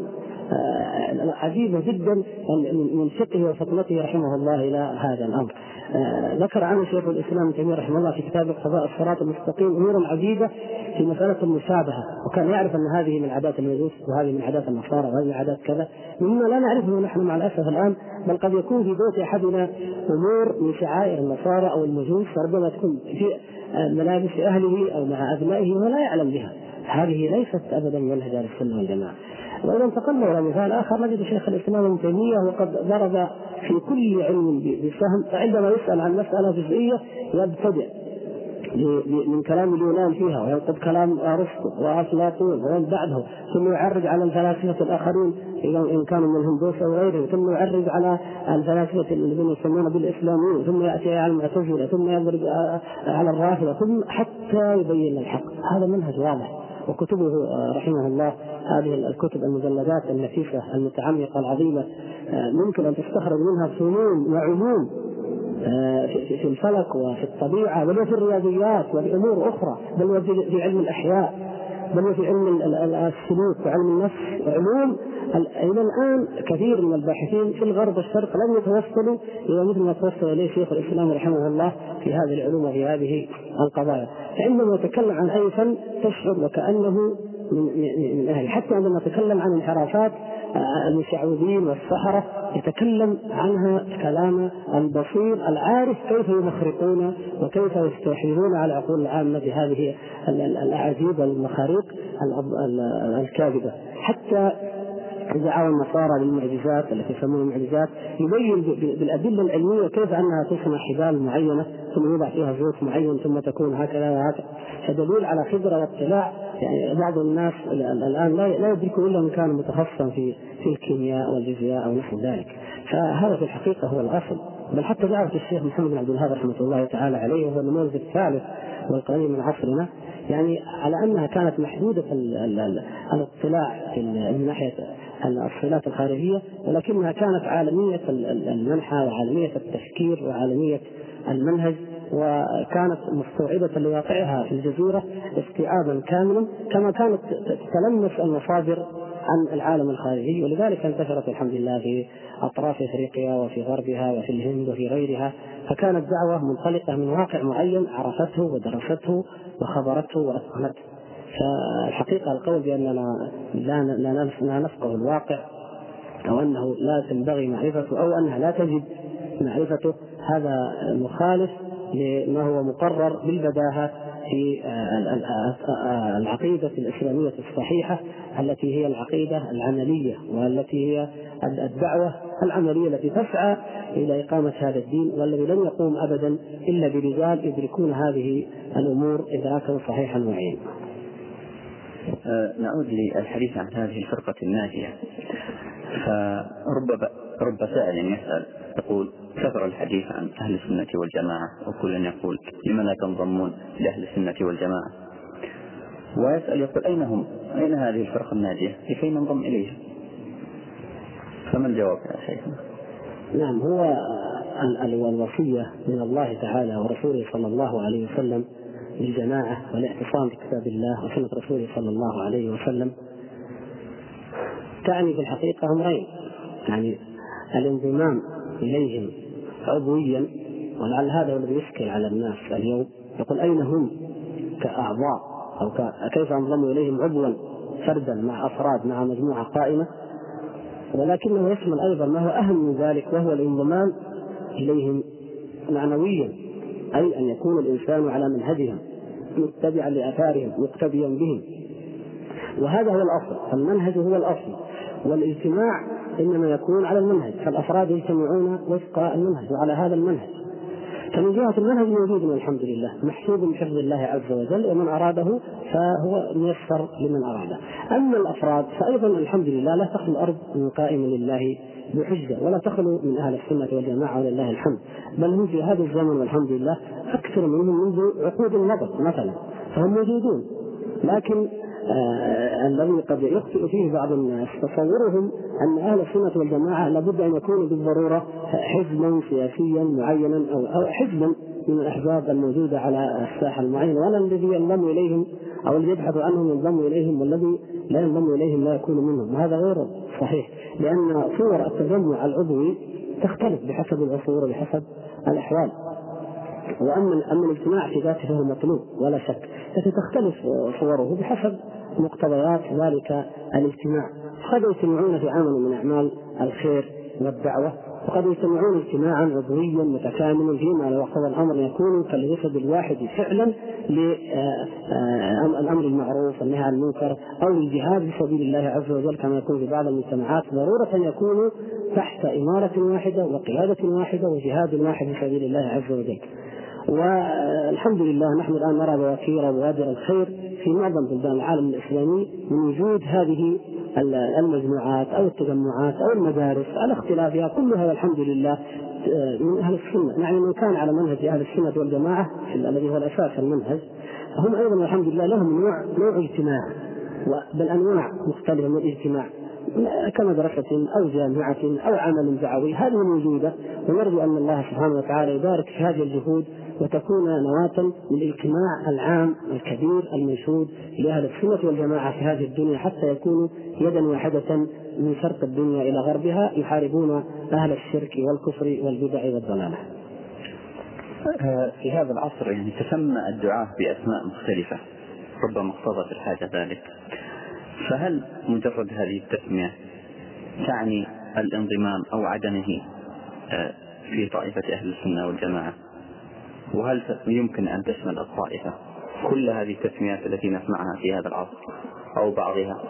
عجيبة جدا من فقهه وفطنته رحمه الله إلى هذا الأمر. ذكر عنه شيخ الإسلام ابن تيمية رحمه الله في كتاب قضاء الصراط المستقيم أمور عجيبة في مسألة المشابهة، وكان يعرف أن هذه من عادات المجوس وهذه من عادات النصارى وهذه من عادات كذا مما لا نعرفه نحن مع الأسف الآن، بل قد يكون في بيت أحدنا أمور من شعائر النصارى أو المجوس وربما تكون في ملابس أهله أو مع أبنائه ولا يعلم بها. هذه ليست أبدا منهج أهل السنة والجماعة. وإذا انتقلنا إلى مثال آخر نجد شيخ الإسلام ابن تيمية وقد ضرب في كل علم بسهم، فعندما يسأل عن مسألة جزئية يبتدئ من كلام اليونان فيها وينقض كلام أرسطو وأفلاطون ومن بعده، ثم يعرج على الفلاسفة الآخرين إن كانوا من الهندوس أو غيره، ثم يعرج على الفلاسفة الذين يسمون بالإسلاميين، ثم يأتي على المعتزلة، ثم يضرب على الرافضة، ثم حتى يبين الحق. هذا منهج واضح. وكتبه رحمه الله هذه الكتب المجلدات النفيسة المتعمقة العظيمة ممكن أن تستخرج منها فنون وعلوم في الفلك وفي الطبيعة بل وفي الرياضيات وفي أمور أخرى، بل وفي علم الأحياء بل وفي علم السلوك وعلم النفس علوم إلى الآن كثير من الباحثين في الغرب والشرق لم يتوصلوا إلى مثل ما توصل إليه شيخ الإسلام رحمه الله في هذه العلوم وفي هذه القضايا. فعندما يتكلم عن أي فن تشعر وكأنه من, من أهل، حتى عندما يتكلم عن انحرافات المشعوذين والسحرة يتكلم عنها كلام البصير العارف كيف يمخرقون وكيف يستحيلون على العقول العامة بهذه الأعاجيب والمخاريق الكاذبة. حتى دعاوى النصارى للمعجزات التي يسمونها المعجزات يبين بالأدلة العلمية كيف أنها تصنع حبال معينة ثم يوضع فيها زيت معين ثم تكون هكذا وهكذا، فدليل على خبرة واطلاع. يعني بعض الناس الآن لا يدركوا إلا من كان متخصصا في في الكيمياء والفيزياء أو نحو ذلك. فهذا في الحقيقة هو الأصل. بل حتى دعوة الشيخ محمد بن عبد الوهاب رحمة الله تعالى عليه وهو النموذج الثالث والقريب من عصرنا، يعني على أنها كانت محدودة الاطلاع من ناحية الصلات الخارجية، ولكنها كانت عالمية المنحى وعالمية التفكير وعالمية المنهج، وكانت مستوعبة لواقعها في الجزيرة استيعابا كاملا كما كانت تتلمس المصادر عن العالم الخارجي. ولذلك انتشرت الحمد لله في أطراف أفريقيا وفي غربها وفي الهند وفي غيرها، فكانت دعوة منطلقة من واقع معين عرفته ودرسته وخبرته وأتقنته. فالحقيقة القول بأننا لا نفقه الواقع أو أنه لا تنبغي معرفته أو أنها لا تجب معرفته هذا مخالف لما هو مقرر بالبداهة في العقيدة الإسلامية الصحيحة التي هي العقيدة العملية والتي هي الدعوة العملية التي تسعى إلى إقامة هذا الدين، والذي لن يقوم أبدا إلا برجال يدركون هذه الأمور إدراكا صحيحا وعينا. نعود للحديث عن هذه الفرقة الناجية. فرب رب سائل يسأل يقول كثر الحديث عن أهل السنة والجماعة وكل يقول لمن لا تنضمون لأهل السنة والجماعة، ويسأل يقول أين هم؟ أين هذه الفرقة الناجية؟ لكي ننضم إليها؟ فما الجواب يا شيخنا؟ نعم، هو الوصية من الله تعالى ورسوله صلى الله عليه وسلم للجماعة والاعتصام بكتاب الله وسنة رسوله صلى الله عليه وسلم تعني في الحقيقة أمرين، يعني الانضمام إليهم عضويا، ولعل هذا هو الذي يشكل على الناس اليوم، يقول أين هم كأعضاء أو كيف انضموا إليهم عضوا فردا مع أفراد مع مجموعة قائمة، ولكنه يشمل أيضا ما هو أهم من ذلك وهو الانضمام إليهم معنويا، أي أن يكون الإنسان على منهجهم متبعا لآثارهم مقتديا بهم، وهذا هو الأصل. المنهج هو الأصل، والاجتماع إنما يكون على المنهج، فالأفراد يجتمعون وفق المنهج وعلى هذا المنهج. فمن جهة المنهج موجود والحمد لله محسوب بحفظ الله عز وجل، ومن أراده فهو ميسر لمن أراده. أما الأفراد فأيضا الحمد لله لا تخلو الأرض من قائم لله بحجة ولا تخلو من أهل السنة والجماعة ولله الحمد، بل هم في هذا الزمن والحمد لله أكثر منهم منذ عقود مضت مثلا، فهم موجودون. لكن آه الذي قد يخطئ فيه بعض الناس تصورهم أن أهل السنة والجماعة لابد أن يكونوا بالضرورة حزبا سياسيا معينا أو, أو حزبا من الأحزاب الموجودة على الساحة المعينة، ولا الذي ينضم إليهم أو الذي يبحث عنهم ينضم إليهم والذي لا ينضم إليهم لا يكون منهم، وهذا غير صحيح، لأن صور التجمع العضوي تختلف بحسب العصور وبحسب الأحوال. وأما أما الاجتماع في ذاته فهو مطلوب ولا شك، لكن تختلف صوره بحسب مقتضيات ذلك الاجتماع. قد يجتمعون في عمل من أعمال الخير والدعوة، وقد يجتمعون اجتماعا عضويا متكاملا فيما لو اقتضى الأمر يكون كالجسد الواحد فعلا للأمر المعروف والنهي عن المنكر أو للجهاد في سبيل الله عز وجل، كما يكون في بعض المجتمعات ضرورة يكونوا تحت إمارة واحدة وقيادة واحدة وجهاد واحد في سبيل الله عز وجل. والحمد لله نحن الآن نرى بوكير وبوادر الخير في معظم بلدان العالم الإسلامي من وجود هذه المجموعات أو التجمعات أو المدارس على اختلافها كلها والحمد لله من أهل السنة. يعني من كان على منهج أهل السنة والجماعة الذي هو الأساس المنهج هم أيضا والحمد لله لهم نوع نوع اجتماع، بل أنواع مختلفة من الاجتماع كمدرسة أو جامعة أو عمل دعوي، هذه موجودة، ونرجو أن الله سبحانه وتعالى يبارك في هذه الجهود وتكون نواة للاجتماع العام الكبير المنشود لأهل السنة والجماعة في هذه الدنيا، حتى يكونوا يدا واحدة من شرق الدنيا إلى غربها يحاربون أهل الشرك والكفر والبدع والضلالة. في هذا العصر يعني تسمى الدعاة بأسماء مختلفة ربما اقتضت الحاجة ذلك، فهل مجرد هذه التسمية تعني الانضمام أو عدمه في طائفة أهل السنة والجماعة؟ وهل يمكن أن تشمل الطائفة كل هذه التسميات التي نسمعها في هذا العصر أو بعضها؟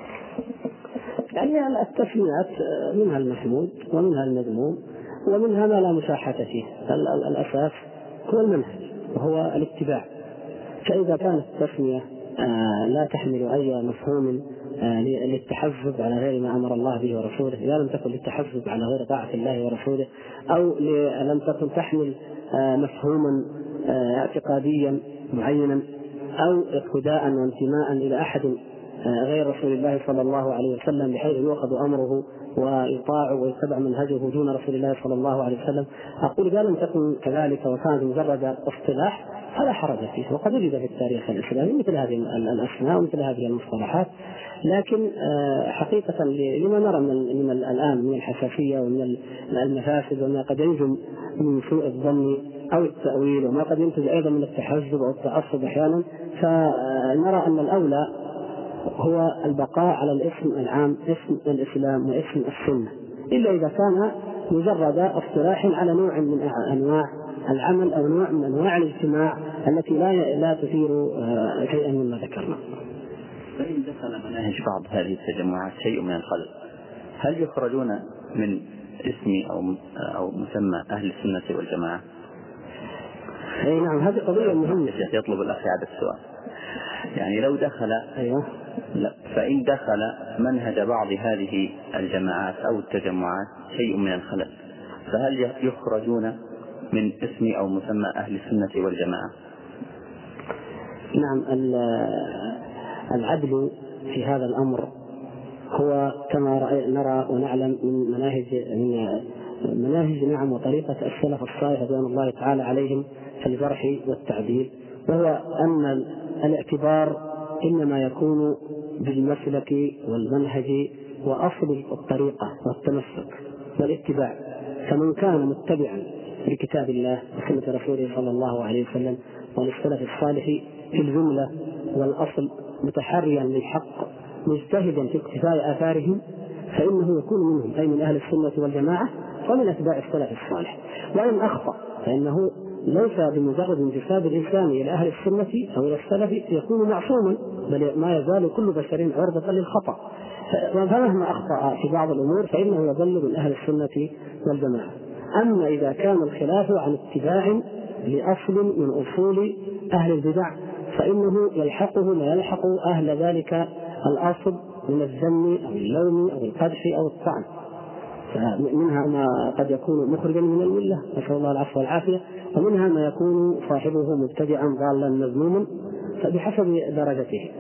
يعني التسميات منها المحمود ومنها المذموم ومنها ما لا مساحة فيه. الأساس هو المنهج وهو الاتباع. فإذا كانت التسمية لا تحمل أي مفهوم للتحزب على غير ما أمر الله به ورسوله، إذا لم تكن للتحزب على غير طاعة الله ورسوله، أو لم تكن تحمل مفهوما اعتقاديا معينا أو اقتداء وانتماء إلى أحد غير رسول الله صلى الله عليه وسلم بحيث يؤخذ أمره ويطاع ويتبع منهجه دون رسول الله صلى الله عليه وسلم، أقول إذا لم تكن كذلك وكانت مجرد اصطلاح فلا حرج فيه. وقد وجد في التاريخ الإسلامي مثل هذه الأسماء ومثل هذه المصطلحات، لكن حقيقة لما نرى من الآن من الحساسية ومن المفاسد وما قد ينجم من سوء الظن أو التأويل وما قد ينتج أيضا من التحزب أو التعصب أحيانا، فنرى أن الأولى هو البقاء على الاسم العام، اسم الإسلام واسم السنة، إلا إذا كان مجرد اصطلاح على نوع من أنواع العمل أو نوع من أنواع الاجتماع التي لا لا تثير شيئا مما ذكرنا. فإن دخل مناهج بعض هذه التجمعات شيء من الخلل، هل يخرجون من اسم أو أو مسمى أهل السنة والجماعة؟ أي نعم، هذه قضية مهمة. يطلب الأخ هذا السؤال، يعني لو دخل أيوة. لا فإن دخل منهج بعض هذه الجماعات أو التجمعات شيء من الخلل، فهل يخرجون من اسم أو مسمى أهل السنة والجماعة؟ نعم، العدل في هذا الأمر هو كما نرى ونعلم من مناهج من مناهج نعم وطريقة السلف الصالح رضوان الله تعالى عليهم في الجرح والتعديل، وهو أن الاعتبار إنما يكون بالمسلك والمنهج وأصل الطريقة والتمسك والاتباع. فمن كان متبعا لكتاب الله وسنة رسوله صلى الله عليه وسلم وللسلف الصالح في الجملة والأصل متحريا للحق مجتهدا في اقتفاء آثارهم فإنه يكون منهم، أي من أهل السنة والجماعة ومن أتباع السلف الصالح. وإن أخطأ فإنه ليس بمجرد انتساب الإنسان إلى أهل السنة أو إلى السلف يكون معصوما، بل ما يزال كل بشر عرضة للخطأ، فمهما أخطأ في بعض الأمور فإنه يظل من أهل السنة والجماعة. أما إذا كان الخلاف عن اتباع لأصل من أصول أهل البدع فإنه يلحقه ما يلحق أهل ذلك الأصل من الذم أو اللوم أو القدح أو الطعن، فمنها ما قد يكون مخرجا من الملة نسأل الله العفو والعافية، ومنها ما يكون صاحبه مبتدعا ضالا مذموما فبحسب درجته.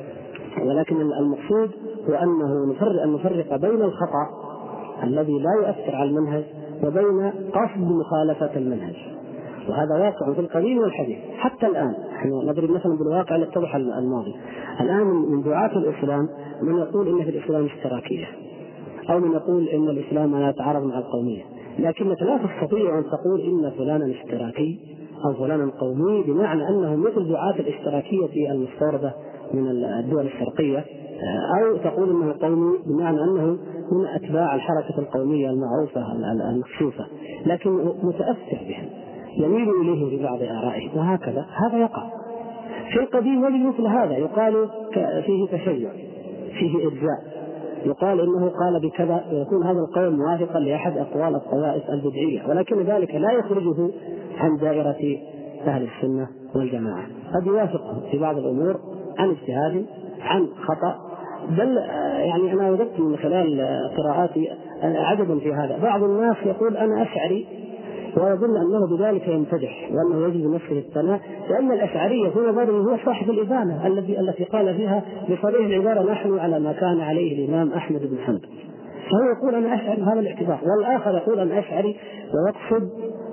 ولكن المقصود هو أنه نفرق, أن نفرق بين الخطأ الذي لا يؤثر على المنهج وبين قصد مخالفة المنهج، وهذا واقع في القديم والحديث حتى الآن. نحن نضرب مثلا بالواقع ليتضح الماضي. الآن من دعاة الإسلام من يقول إن في الإسلام اشتراكية، أو من يقول إن الإسلام لا يتعارض مع القومية، لكنك لا تستطيع أن تقول إن فلانا اشتراكي أو فلانا قومي بمعنى أنه مثل دعاة الاشتراكية المستوردة من الدول الشرقية، أو تقول إنه قومي بمعنى أنه من أتباع الحركة القومية المعروفة المكشوفة، لكن متأثر بهم يميل إليه في بعض آرائه، وهكذا هذا يقع. في القديم وجد مثل هذا يقال فيه تشيع، فيه إرجاء، يقال إنه قال بكذا ويكون هذا القول موافقا لأحد أقوال الطوائف البدعية، ولكن ذلك لا يخرجه عن دائرة أهل السنة والجماعة، قد يوافقه في بعض الأمور عن اجتهاد عن خطأ. بل يعني أنا وجدت من خلال قراءاتي عجبا في هذا، بعض الناس يقول أنا أشعري ويظن أنه بذلك يمتدح وأنه يجد نفسه الثناء، لأن الأشعري في نظره هو صاحب الإبانة الذي التي قال فيها بصريح العبارة نحن على ما كان عليه الإمام أحمد بن حنبل، فهو يقول أنا أشعري هذا الاعتبار، والآخر يقول أنا أشعري ويقصد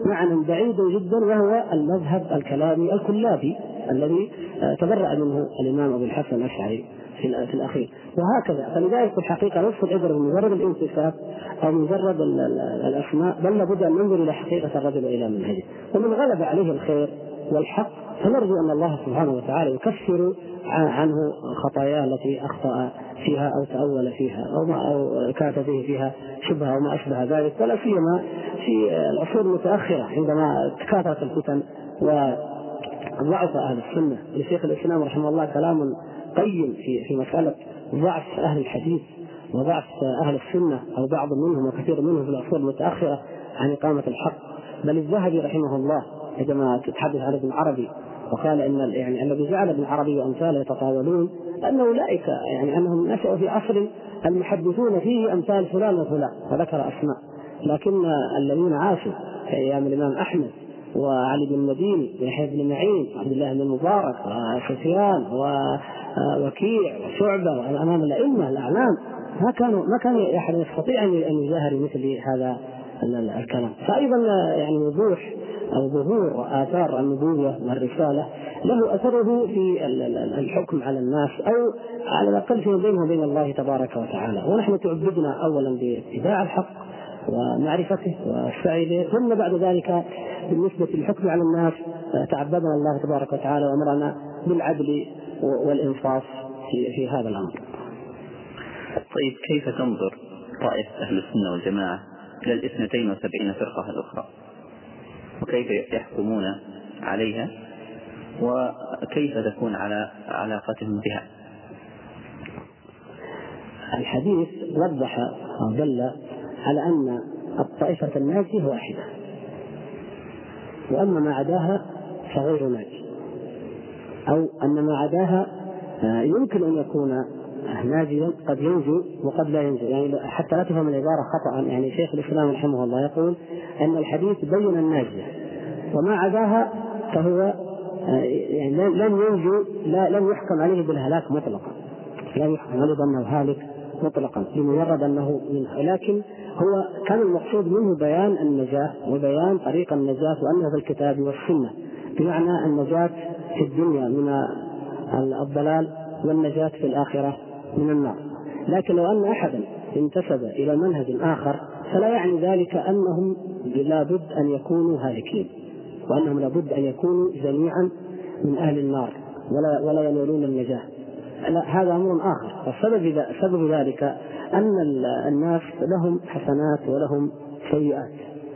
معنى بعيد جدا، وهو المذهب الكلامي الكلابي الذي تبرأ منه الإمام أبو الحسن الأشعري في الأخير. وهكذا، فلذلك في الحقيقة ليس العبرة بمجرد الانتساب أو مجرد الأسماء، بل لابد أن ننظر إلى حقيقة الرجل وإلى منهجه. ومن غلب عليه الخير والحق فنرجو أن الله سبحانه وتعالى يكفر عنه خطاياه التي أخطأ فيها أو تأول فيها أو, ما أو كانت به فيها شبهة أو ما أشبه ذلك، ولا سيما في العصور المتأخرة عندما تكاثرت الفتن وضعف أهل السنة. لشيخ الإسلام رحمه الله كلام قيم في في مسألة ضعف أهل الحديث وضعف أهل السنة أو بعض منهم وكثير منهم في العصور المتأخرة عن إقامة الحق. بل الذهبي رحمه الله عندما تتحدث عن ابن عربي وقال ان يعني الذي جعل ابن عربي وامثاله يتطاولون ان اولئك يعني انهم نشأوا في عصر المحدثون فيه امثال فلان وفلان، وذكر اسماء، لكن الذين عاشوا في ايام الامام احمد وعلي بن المديني ويحيى بن معين وعبد الله بن المبارك وسفيان ووكيع وشعبة وامام الائمه الاعلام ما كانوا ما كان احد يستطيع ان يجاهر مثل هذا الكلام. فايضا يعني وضوح أو ظهور آثار النبوة والرسالة له أثره في الحكم على الناس أو على الأقل في بينه وبين الله تبارك وتعالى. ونحن تعبدنا أولا باتباع الحق ومعرفته والسعي به، ثم بعد ذلك بالنسبة للحكم على الناس تعبدنا الله تبارك وتعالى وأمرنا بالعدل والإنصاف في, في هذا الأمر. طيب، كيف تنظر طائفة أهل السنة والجماعة إلى الاثنتين وسبعين فرقة الأخرى، وكيف يحكمون عليها، وكيف تكون على علاقتهم بها؟ الحديث وضح أو دل على أن الطائفة الناجية واحدة، وأما ما عداها فغير ناجي، أو أن ما عداها يمكن أن يكون ناجيا قد ينجو وقد لا ينجو، يعني حتى لا تفهم العبارة خطأ. يعني شيخ الإسلام رحمه الله يقول أن الحديث بين الناجية، وما عداها فهو يعني لن ينجو، لا لن يحكم عليه بالهلاك مطلقا، لا يحكم عليه بأنه هالك مطلقا بمجرد أنه منه، لكن هو كان المقصود منه بيان النجاة وبيان طريق النجاة وأنه في الكتاب والسنة، بمعنى النجاة في الدنيا من الضلال والنجاة في الآخرة من النار. لكن لو أن أحدا انتسب إلى منهج آخر فلا يعني ذلك أنهم لابد أن يكونوا هالكين، وأنهم لابد أن يكونوا جميعا من أهل النار ولا ولا ينالون النجاة. لا، هذا أمر آخر. والسبب سبب ذلك أن الناس لهم حسنات ولهم سيئات،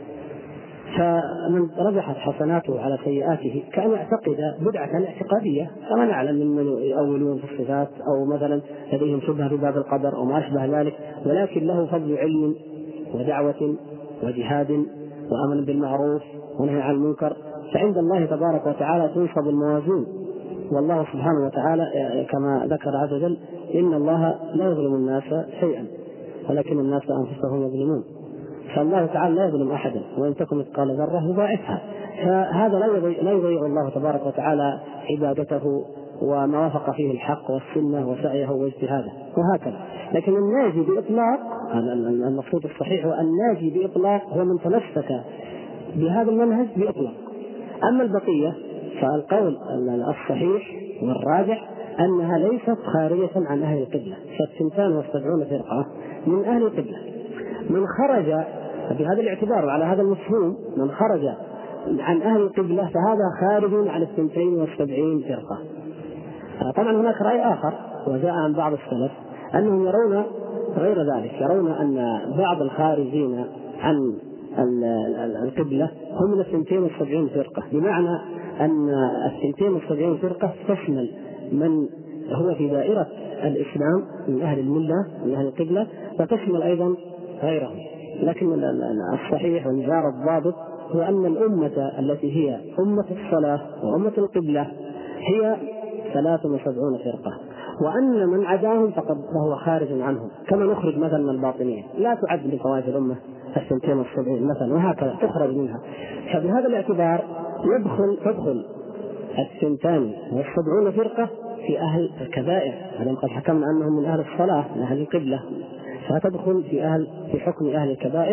فمن رجحت حسناته على سيئاته كأن يعتقد بدعة اعتقادية كما نعلم ممن يؤولون في الصفات أو مثلا لديهم شبهة في باب القدر أو ما أشبه ذلك، ولكن له فضل علم ودعوة وجهاد وأمر بالمعروف ونهي عن المنكر، فعند الله تبارك وتعالى تنصب الموازين. والله سبحانه وتعالى كما ذكر عز وجل إن الله لا يظلم الناس شيئا ولكن الناس أنفسهم يظلمون، فالله تعالى لا يظلم أحدا وإن تكن مثقال ذرة يضاعفها. فهذا لا يضيع الله تبارك وتعالى عبادته وما وافق فيه الحق والسنة وسعيه واجتهاده وهكذا. لكن الناجي بإطلاق، المقصود الصحيح هو الناجي بإطلاق هو من تمسك بهذا المنهج بإطلاق. أما البقية فالقول الصحيح والراجح أنها ليست خارجة عن أهل القبلة، فالثنتان والسبعون فرقة من أهل القبلة. من خرج بهذا الاعتبار وعلى هذا المفهوم من خرج عن أهل القبلة فهذا خارج عن الثنتين والسبعين فرقة. طبعا هناك رأي آخر وجاء عن بعض السلف أنهم يرون غير ذلك، يرون أن بعض الخارجين عن القبلة هم من الثنتين والسبعين فرقة، بمعنى أن الثنتين والسبعين فرقة تشمل من هو في دائرة الإسلام من أهل الملة من أهل القبلة، وتشمل أيضا غيرهم. لكن الصحيح والجار الضابط هو أن الأمة التي هي أمة الصلاة وأمة القبلة هي ثلاث وسبعون فرقة، وأن من عداهم فقد فهو خارج عنهم، كما نخرج مثلا من الباطنية لا تعد لطوائف الأمة الثنتين والسبعين مثلا، وهكذا تخرج منها. فبهذا الاعتبار يدخل تدخل الثنتان والسبعون فرقة في أهل الكبائر، هذا قد حكمنا أنهم من أهل الصلاة من أهل القبلة، فتدخل في أهل في حكم أهل الكبائر،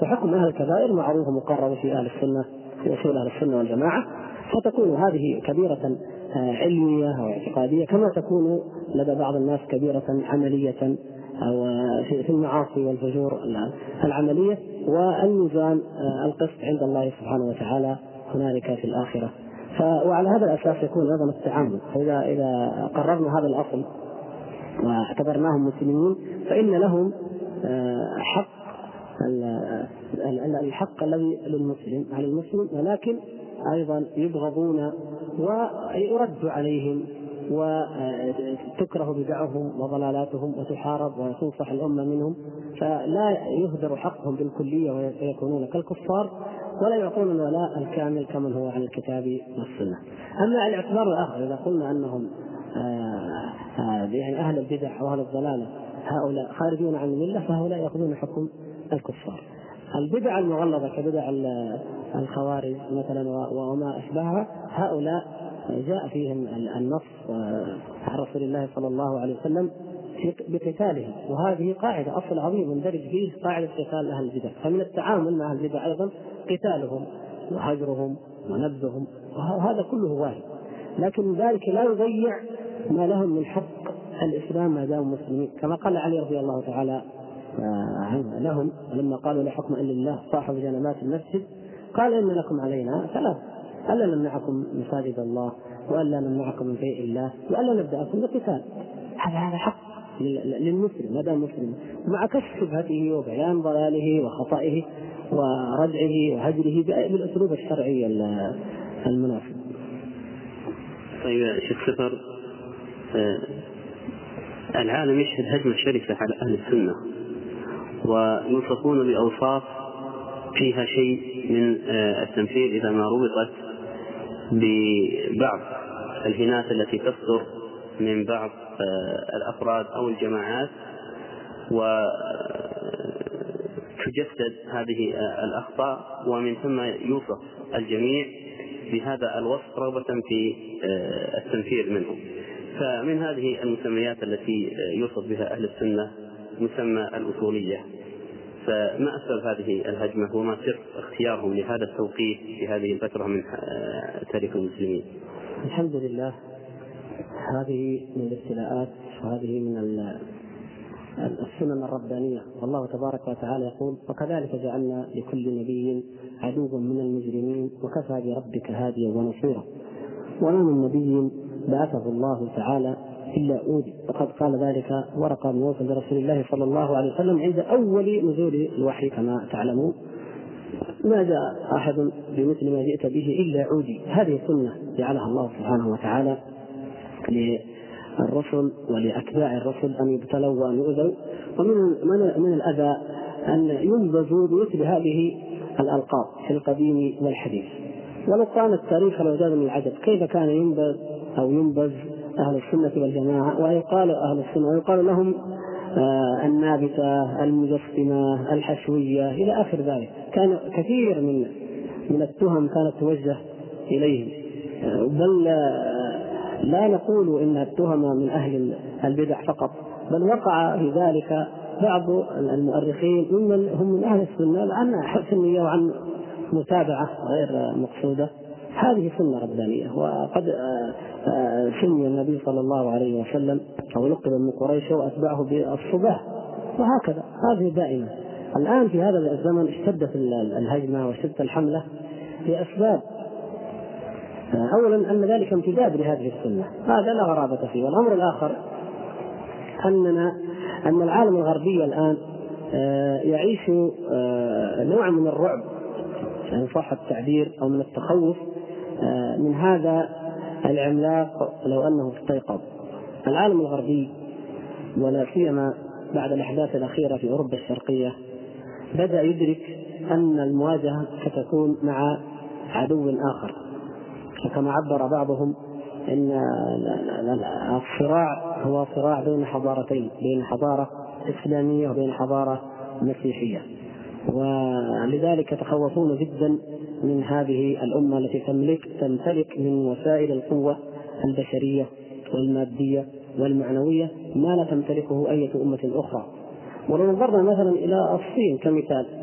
وحكم أهل الكبائر معروف مقرر في أهل السنة في أصول أهل السنة والجماعة، فتكون هذه كبيرة علمية أو اعتقادية كما تكون لدى بعض الناس كبيرة عملية أو في المعاصي والفجور العملية. والميزان القسط عند الله سبحانه وتعالى هنالك في الآخرة. وعلى هذا الأساس يكون أيضا التعامل. فإذا إذا قررنا هذا الأصل واعتبرناهم مسلمين فإن لهم حق الحق الذي للمسلم على المسلم، ولكن أيضا يبغضون ويرد عليهم وتكره بدعهم وضلالاتهم وتحارب وتنصح الأمة منهم، فلا يهدر حقهم بالكلية ويكونون كالكفار ولا يعطون الولاء الكامل كمن هو على الكتاب والسنة. أما الاعتبار الآخر إذا قلنا أنهم يعني أهل البدع وأهل الضلالة هؤلاء خارجون عن الملة، فهؤلاء يأخذون حكم الكفار. البدع المغلظة كبدع الخوارج مثلا وما أشبهها، هؤلاء جاء فيهم النص عن رسول الله صلى الله عليه وسلم بقتالهم، وهذه قاعدة أصل عظيم مندرج فيه قاعدة قتال أهل البدع. فمن التعامل مع أهل البدع أيضا قتالهم وهجرهم ونبذهم، وهذا كله واحد، لكن ذلك لا يضيع ما لهم من حق الإسلام ما داموا مسلمين، كما قال علي رضي الله تعالى عنه لهم لما قالوا لا حكم إلا لله صاحب جنبات المسجد، قال إن لكم علينا ثلاث: ألا نمنعكم مساجد الله، وألا نمنعكم من شيء الله، وألا نبدأكم بالقتال. هذا هذا حق للمسلم ما دام مسلم، مع كشف شبهته وبيان ضلاله وخطئه وردعه وهجره بالأسلوب الشرعي المناسب. طيب يا شيخ سفر، العالم يشهد هجمة شرسة على أهل السنة ويوصفون بأوصاف فيها شيء من التمثيل إذا ما ربطت ببعض الهنات التي تصدر من بعض الأفراد أو الجماعات، وتجسد هذه الأخطاء، ومن ثم يوصف الجميع بهذا الوصف رغبة في التنفير منه. فمن هذه المسميات التي يوصف بها أهل السنة مسمى الأصولية، فما أسباب هذه الهجمة وما سر اختيارهم لهذا التوقيت في هذه الفترة من تاريخ المسلمين؟ الحمد لله، هذه من الابتلاءات وهذه من السنن الربانية، والله تبارك وتعالى يقول: وكذلك جعلنا لكل نبي عدوا من المجرمين وكفى بربك هاديا ونصيرا. وما من نبي بعثه الله تعالى إلا أوذي، وقد قال ذلك ورقة بن نوفل لرسول الله صلى الله عليه وسلم عند أول نزول الوحي كما تعلمون: ما جاء أحد بمثل ما جئت به إلا أوذي. هذه سنة جعلها الله سبحانه وتعالى للرسل ولأتباع الرسل أن يبتلوا وأن يؤذوا، ومن من الأذى أن ينبذوا بمثل هذه الألقاب في القديم والحديث. ولو كان التاريخ لوجد من العجب كيف كان ينبذ أو ينبذ أهل السنة والجماعة، ويقال أهل السنة ويقال لهم آه النابتة المجسمة الحشوية إلى آخر ذلك. كان كثير من من التهم كانت توجه إليهم، آه بل آه لا نقول إن التهم من أهل البدع فقط، بل وقع في ذلك بعض المؤرخين ممن هم من أهل السنة عن حسنية وعن متابعة غير مقصودة. هذه سنة ربانية، وقد سمي النبي صلى الله عليه وسلم أو لقب من قريش وأتباعه بالصباح، وهكذا هذه دائما. الآن في هذا الزمن اشتدت الهجمة واشتدت الحملة لأسباب: أولا أن ذلك امتداد لهذه السنة، هذا لا غرابة فيه. والأمر الآخر أننا أن العالم الغربي الآن يعيش نوع من الرعب إن صح التعبير أو من التخوف من هذا العملاق لو أنه استيقظ. العالم الغربي ولا سيما بعد الأحداث الأخيرة في أوروبا الشرقية بدأ يدرك أن المواجهة ستكون مع عدو آخر، فكما عبر بعضهم أن الصراع هو صراع بين حضارتين، بين حضارة إسلامية وبين حضارة مسيحية، ولذلك تخوفون جدا من هذه الأمة التي تملك تمتلك من وسائل القوة البشرية والمادية والمعنوية ما لا تمتلكه أي أمة أخرى. ولو نظرنا مثلا إلى الصين كمثال،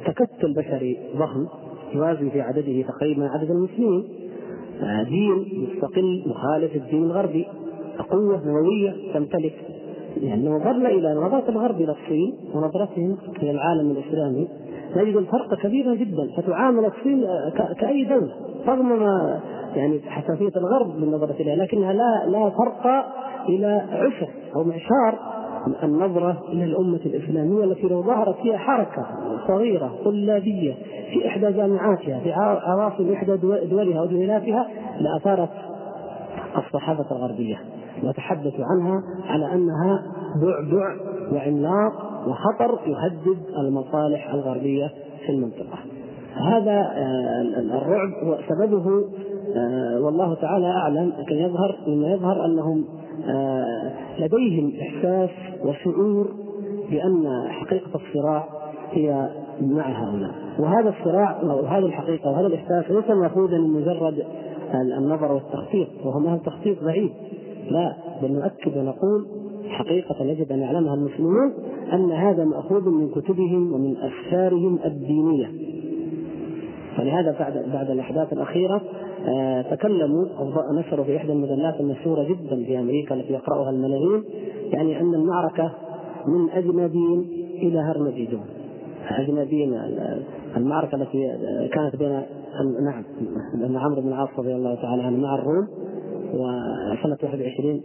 تكتل بشري ضخم يوازي في عدده تقريبا عدد المسلمين، دين مستقل مخالف الدين الغربي، قوة نووية تمتلك. يعني لو نظرنا إلى نظرة الغرب إلى الصين ونظرتهم إلى العالم الإسلامي نجد الفرق كبيرا جدا، فتعامل الصين كأي دولة رغم ما يعني حساسية الغرب بالنظرة إليها، لكنها لا لا فرق إلى عشر أو معشار النظرة إلى الأمة الإسلامية التي لو ظهرت فيها حركة صغيرة طلابية في إحدى جامعاتها في عواصم إحدى دولها وجهلاتها لأثارت الصحافة الغربية وتحدثوا عنها على أنها بعبع وعملاق وخطر يهدد المصالح الغربية في المنطقة. هذا الرعب سببه والله تعالى أعلم كان يظهر مما يظهر أنهم لديهم إحساس وشعور بأن حقيقة الصراع هي مع هؤلاء، وهذا الصراع وهذه الحقيقة وهذا الإحساس ليس مأخوذا من مجرد النظر والتخطيط، وهو ما هو تخطيط بعيد، لا، بل نؤكد ونقول حقيقة يجب أن يعلمها المسلمون أن هذا مأخوذ من كتبهم ومن أفكارهم الدينية. فلهذا بعد بعد الأحداث الأخيرة آه تكلموا أو نشروا في إحدى المجلات المشهورة جدا في أمريكا التي يقرأها الملايين، يعني أن المعركة من أجنبيين إلى هرمجيدون. أجنبيين المعركة التي كانت بين نعم بين عمرو بن العاص رضي الله تعالى عنه مع الروم وسنة واحد وعشرين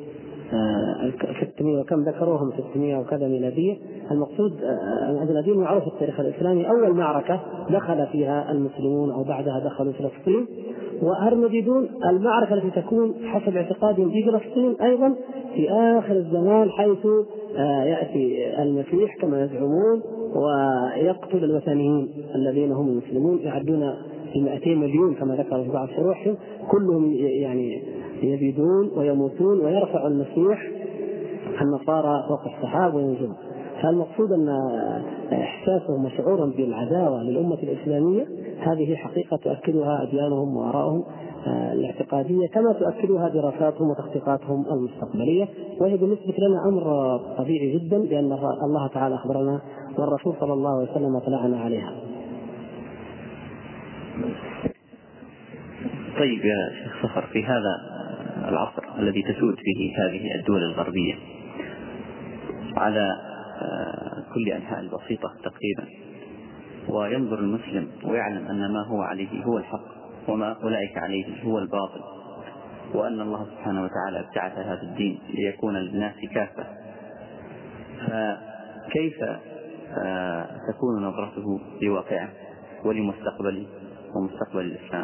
ستمائة وكم ذكروهم ستمائة وكذا ميلادية. المقصود الأجنبيين معروف في التاريخ الإسلامي أول معركة دخل فيها المسلمون أو بعدها دخلوا فلسطين، وهرمجيدون المعركة التي تكون حسب اعتقادهم في فلسطين أيضا في آخر الزمان، حيث يأتي المسيح كما يزعمون ويقتل الوثنيين الذين هم المسلمون يعدون في مئتين مليون كما ذكر في بعض شروحهم، كلهم يعني يبيدون ويموتون ويرفع المسيح النصارى فوق السحاب وينزلون. فالمقصود أن إحساسهم وشعورهم بالعداوة للأمة الإسلامية هذه حقيقة تؤكدها أديانهم وآرائهم الاعتقادية كما تؤكدها دراساتهم وتحقيقاتهم المستقبلية، وهي بالنسبة لنا أمر طبيعي جدا لأن الله تعالى أخبرنا والرسول صلى الله عليه وسلم اطلعنا عليها. طيب يا شيخ صخر، في هذا العصر الذي تسود فيه هذه الدول الغربية على كل أنحاء البسيطة تقريبا، وينظر المسلم ويعلم أن ما هو عليه هو الحق وما أولئك عليه هو الباطل، وأن الله سبحانه وتعالى ابتعث هذا الدين ليكون للناس كافة، فكيف تكون نظرته لواقعه ولمستقبله ومستقبل الإسلام؟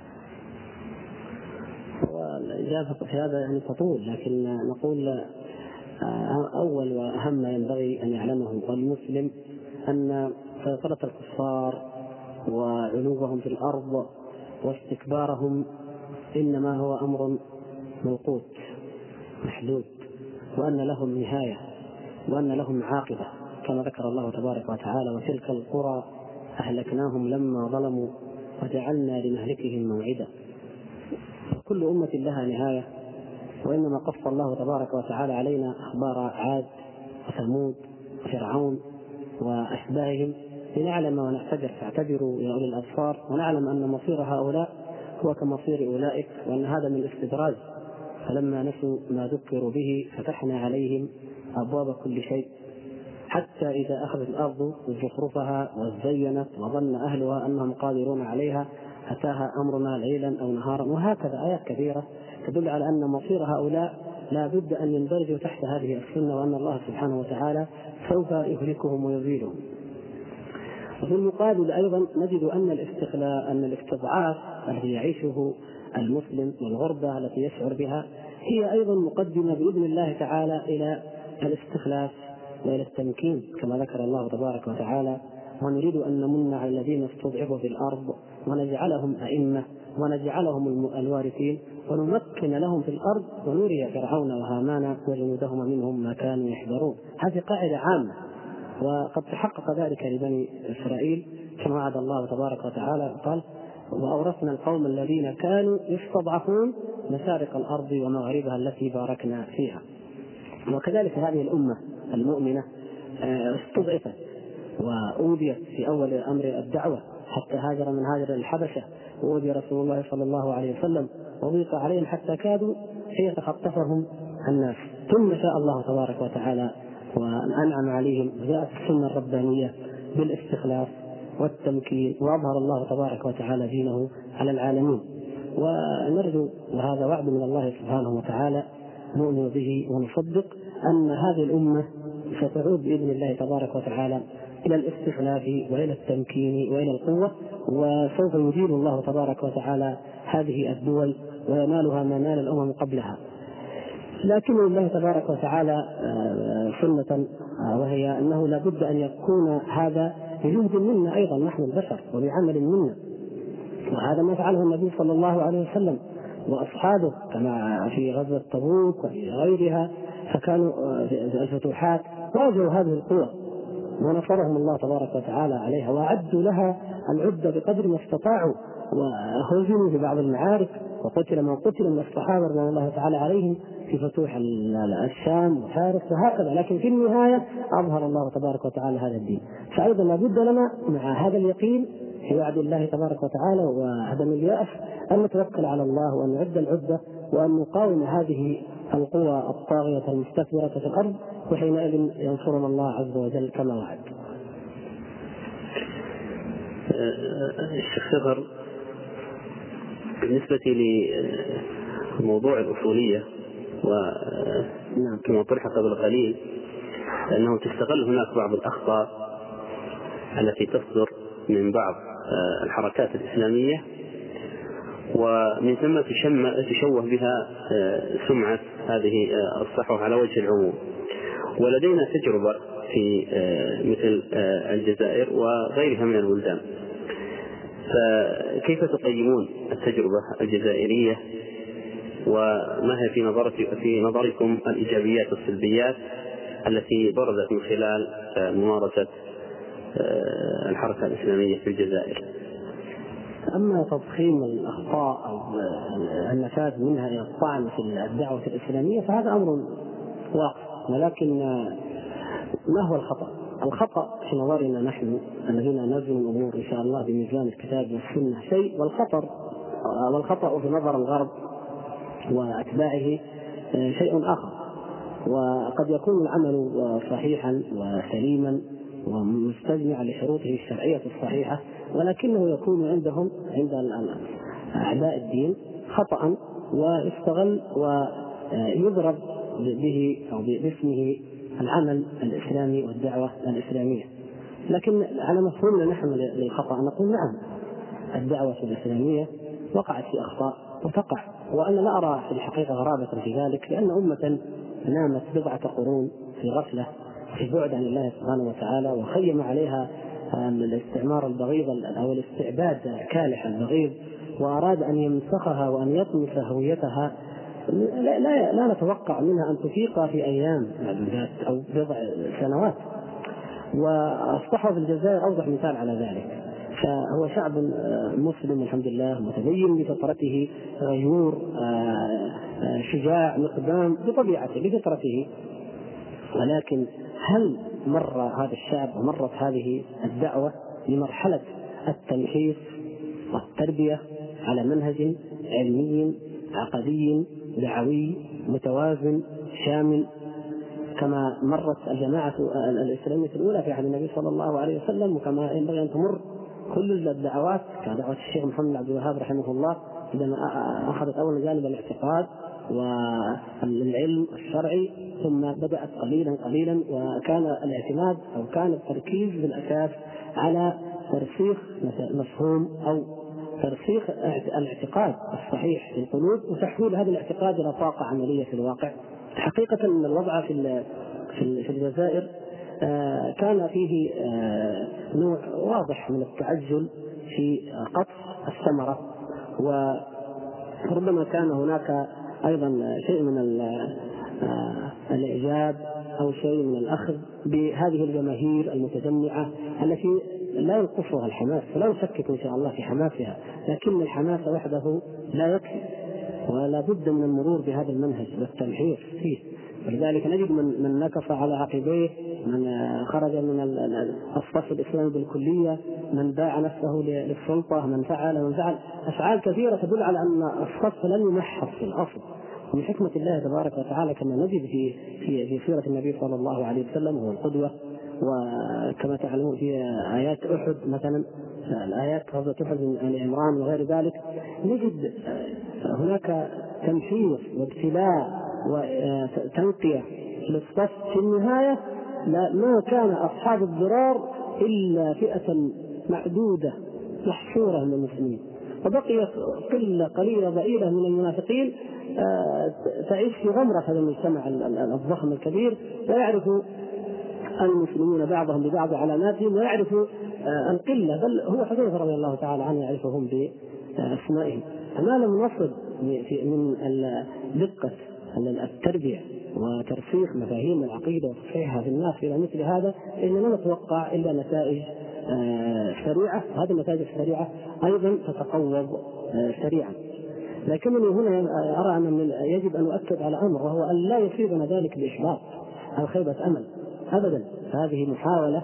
والإجابة في هذا يعني تطول، لكن نقول أول وأهم ما ينبغي أن يعلمه المسلم أن سيطرة الكفار وعلوهم في الأرض واستكبارهم إنما هو أمر موقوت محدود، وأن لهم نهاية وأن لهم عاقبة كما ذكر الله تبارك وتعالى: وتلك القرى أهلكناهم لما ظلموا وجعلنا لمهلكهم موعدا. كل أمة لها نهاية، وإنما قص الله تبارك وتعالى علينا أخبار عاد وثمود وفرعون وأشباههم لنعلم ونعتبر، فاعتبروا يا أولي الأبصار، ونعلم أن مصير هؤلاء هو كمصير أولئك، وأن هذا من الاستدراج. فلما نسوا ما ذكروا به فتحنا عليهم أبواب كل شيء حتى إذا أخذت الأرض زخرفها وزينت وظن أهلها أنهم قادرون عليها أتاها أمرنا ليلا أو نهارا. وهكذا آيات كثيرة تدل على أن مصير هؤلاء لا بد أن يندرجوا تحت هذه السنة، وأن الله سبحانه وتعالى سوف يهلكهم ويزيلهم. وفي المقابل أيضا نجد أن الاستغلال أن الاستضعاف الذي يعيشه المسلم والغربة التي يشعر بها هي أيضا مقدمة بإذن الله تعالى إلى الاستخلاف وإلى التمكين كما ذكر الله تبارك وتعالى: ونريد أن نمن على الذين استضعفوا في الأرض ونجعلهم أئمة ونجعلهم الوارثين ونمكن لهم في الأرض ونري فرعون وهامان وجنودهما منهم ما كانوا يحذرون. هذه قاعدة عامة، وقد تحقق ذلك لبني إسرائيل كما وعد الله تبارك وتعالى قال: وأورثنا القوم الذين كانوا يستضعفون مشارق الأرض ومغاربها التي باركنا فيها. وكذلك هذه الأمة المؤمنة استضعفت وأوذيت في أول أمر الدعوة حتى هاجر من هاجر الحبشة، وأوذي رسول الله صلى الله عليه وسلم وضيق عليهم حتى كادوا يتخطفهم الناس، ثم شاء الله تبارك وتعالى وأنعم عليهم وجاءت السنة الربانية بالاستخلاف والتمكين، وأظهر الله تبارك وتعالى دينه على العالمين. ونرجو، وهذا وعد من الله سبحانه وتعالى نؤمن به ونصدق أن هذه الأمة ستعود بإذن الله تبارك وتعالى إلى الاستخلاف وإلى التمكين وإلى القوة، وسوف يدين الله تبارك وتعالى هذه الدول وينالها ما نال الأمم قبلها. لكن الله تبارك وتعالى سنة، وهي أنه لا بد أن يكون هذا بجهد منا أيضا نحن البشر وبعمل منا، وهذا ما فعله النبي صلى الله عليه وسلم وأصحابه كما في غزوة تبوك وفي غيرها، فكانوا في الفتوحات واجهوا هذه القوى ونصرهم الله تبارك وتعالى عليها، وأعدوا لها العدة بقدر ما استطاعوا، وهزموا في بعض المعارك وقتل من قتل من الصحابة رضي الله تعالى عليهم في فتوح الشام وفارس وهكذا. لكن في النهاية أظهر الله تبارك وتعالى هذا الدين. فأيضا لابد لنا مع هذا اليقين في وعد الله تبارك وتعالى وعدم اليأس أن نتوكل على الله وأن نعد العدة وأن نقاوم هذه القوى الطاغية المستكبرة في الأرض، وحينئذ ينصرنا الله عز وجل كما وعد. الشيخ سفر، بالنسبة لموضوع الأصولية وكما طرح قبل قليل أنه تستغل هناك بعض الأخطاء التي تصدر من بعض الحركات الإسلامية، ومن ثم تشوه بها سمعة هذه الصحوة على وجه العموم. ولدينا تجربة في مثل الجزائر وغيرها من البلدان، فكيف تقيمون التجربة الجزائرية، وما هي في نظرك في نظركم الإيجابيات والسلبيات التي بردت من خلال ممارسة الحركة الإسلامية في الجزائر؟ أما تضخيم الأخطاء أو النفاذ منها إلى الطعن في الدعوة الإسلامية فهذا أمر واقع، ولكن ما هو الخطأ؟ الخطأ في نظرنا نحن الذين نوزن الأمور إن شاء الله بميزان الكتاب والسنة شيء، والخطر والخطأ في نظر الغرب وأتباعه شيء آخر. وقد يكون العمل صحيحا وسليما ومستجمعا لشروطه الشرعية الصحيحة، ولكنه يكون عندهم عند أعداء الدين خطأ ويستغل ويضرب به أو باسمه العمل الإسلامي والدعوة الإسلامية. لكن على مفهومنا نحن للخطأ نقول نعم، الدعوة الإسلامية وقعت في أخطاء وتقع، وأنا لا أرى في الحقيقة غرابة في ذلك، لأن أمة نامت بضعة قرون في غفلة في بعد عن الله سبحانه وتعالى، وخيم عليها الاستعمار البغيض أو الاستعباد الكالح البغيض، وأراد أن يمسخها وأن يطمس هويتها. لا, لا, لا نتوقع منها أن تفيق في أيام معدودات أو بضع سنوات. والصحوة في الجزائر أوضح مثال على ذلك، فهو شعب مسلم الحمد لله متدين بفطرته، غيور شجاع مقدام بطبيعته بفطرته، ولكن هل مر هذا الشعب ومرت هذه الدعوة بمرحلة التمحيص والتربية على منهج علمي عقدي دعوي متوازن شامل كما مرت الجماعة الإسلامية الأولى في عهد النبي صلى الله عليه وسلم، وكما ينبغي أن تمر كل الدعوات كدعوة الشيخ محمد بن عبد الوهاب رحمه الله عندما أخذت أول جانب الاعتقاد والعلم الشرعي، ثم بدأت قليلا قليلا وكان الاعتماد أو كان التركيز بالأساس على ترسيخ مفهوم أو ترسيخ الاعتقاد الصحيح في القلوب وتحويل هذا الاعتقاد إلى طاقة عملية في الواقع. حقيقة أن الوضع في في الجزائر كان فيه نوع واضح من التعجل في قطف الثمرة، وربما كان هناك أيضا شيء من الإعجاب أو شيء من الأخذ بهذه الجماهير المتجمعة التي لا ينقصها الحماس، فلا نشكك إن شاء الله في حماسها، لكن الحماس وحده لا يكفي، ولا بد من المرور بهذا المنهج والتمحيص فيه. ولذلك نجد من, من نكص على عقبيه من خرج من الصف الإسلامي بالكلية، من باع نفسه للسلطة، من فعل من فعل أفعال كثيرة تدل على أن الصف لم يمحص في الأصل. من حكمة الله تبارك وتعالى كما نجد في في في سيرة النبي صلى الله عليه وسلم هو القدوة. وكما تعلمون في آيات أحد مثلا، الآيات غزوة أحد من آل عمران وغير ذلك، نجد هناك تمحيص وابتلاء وتنقية للصف. في النهاية ما كان أصحاب الضرار إلا فئة معدودة محشورة من المسلمين، وبقيت قلة قليلة ضئيلة من المنافقين تعيش في غمرة هذا المجتمع الضخم الكبير، ويعرف المسلمون بعضهم ببعض علاماتهم، ويعرف القلة، بل هو حذيفة رضي الله تعالى عنه يعرفهم بأسمائهم. فما لم نصل من دقة التربية وترسيخ مفاهيم العقيدة وتصحيحها في الناس إلى مثل هذا، إننا نتوقع إلا نتائج سريعة، وهذه النتائج السريعة أيضا تتقوض سريعا. لكنني هنا أرى أن يجب أن أؤكد على أمر، وهو أن لا يصيبنا ذلك بإحباط أو خيبة أمل أبدا. هذه محاولة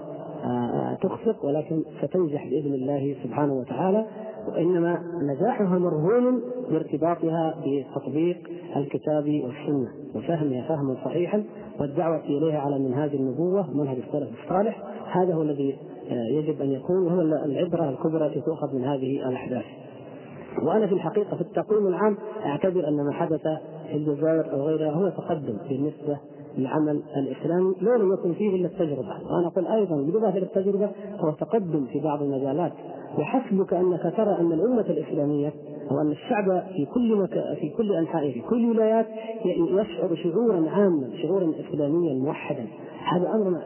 تخفق ولكن ستنجح بإذن الله سبحانه وتعالى، وإنما نجاحها مرهون بارتباطها بتطبيق الكتاب والسنة وفهمها فهما صحيحا، والدعوة إليها على منهاج النبوة منهج السلف الصالح. هذا هو الذي يجب أن يكون، وهو العبرة الكبرى التي تؤخذ من هذه الأحداث. وأنا في الحقيقة في التقويم العام أعتبر أن ما حدث في الجزائر أو غيرها هو تقدم بالنسبة للعمل الإسلامي، لو لم يكن فيه إلا التجربة. وأنا أقول أيضا بالإضافة إلى التجربة هو تقدم في بعض المجالات. وحسبك أنك ترى أن الأمة الإسلامية وأن الشعب في كل مكان في كل أنحائه في كل ولايات يشعر شعورا عاما، شعورا إسلاميا موحدا. هذا أمر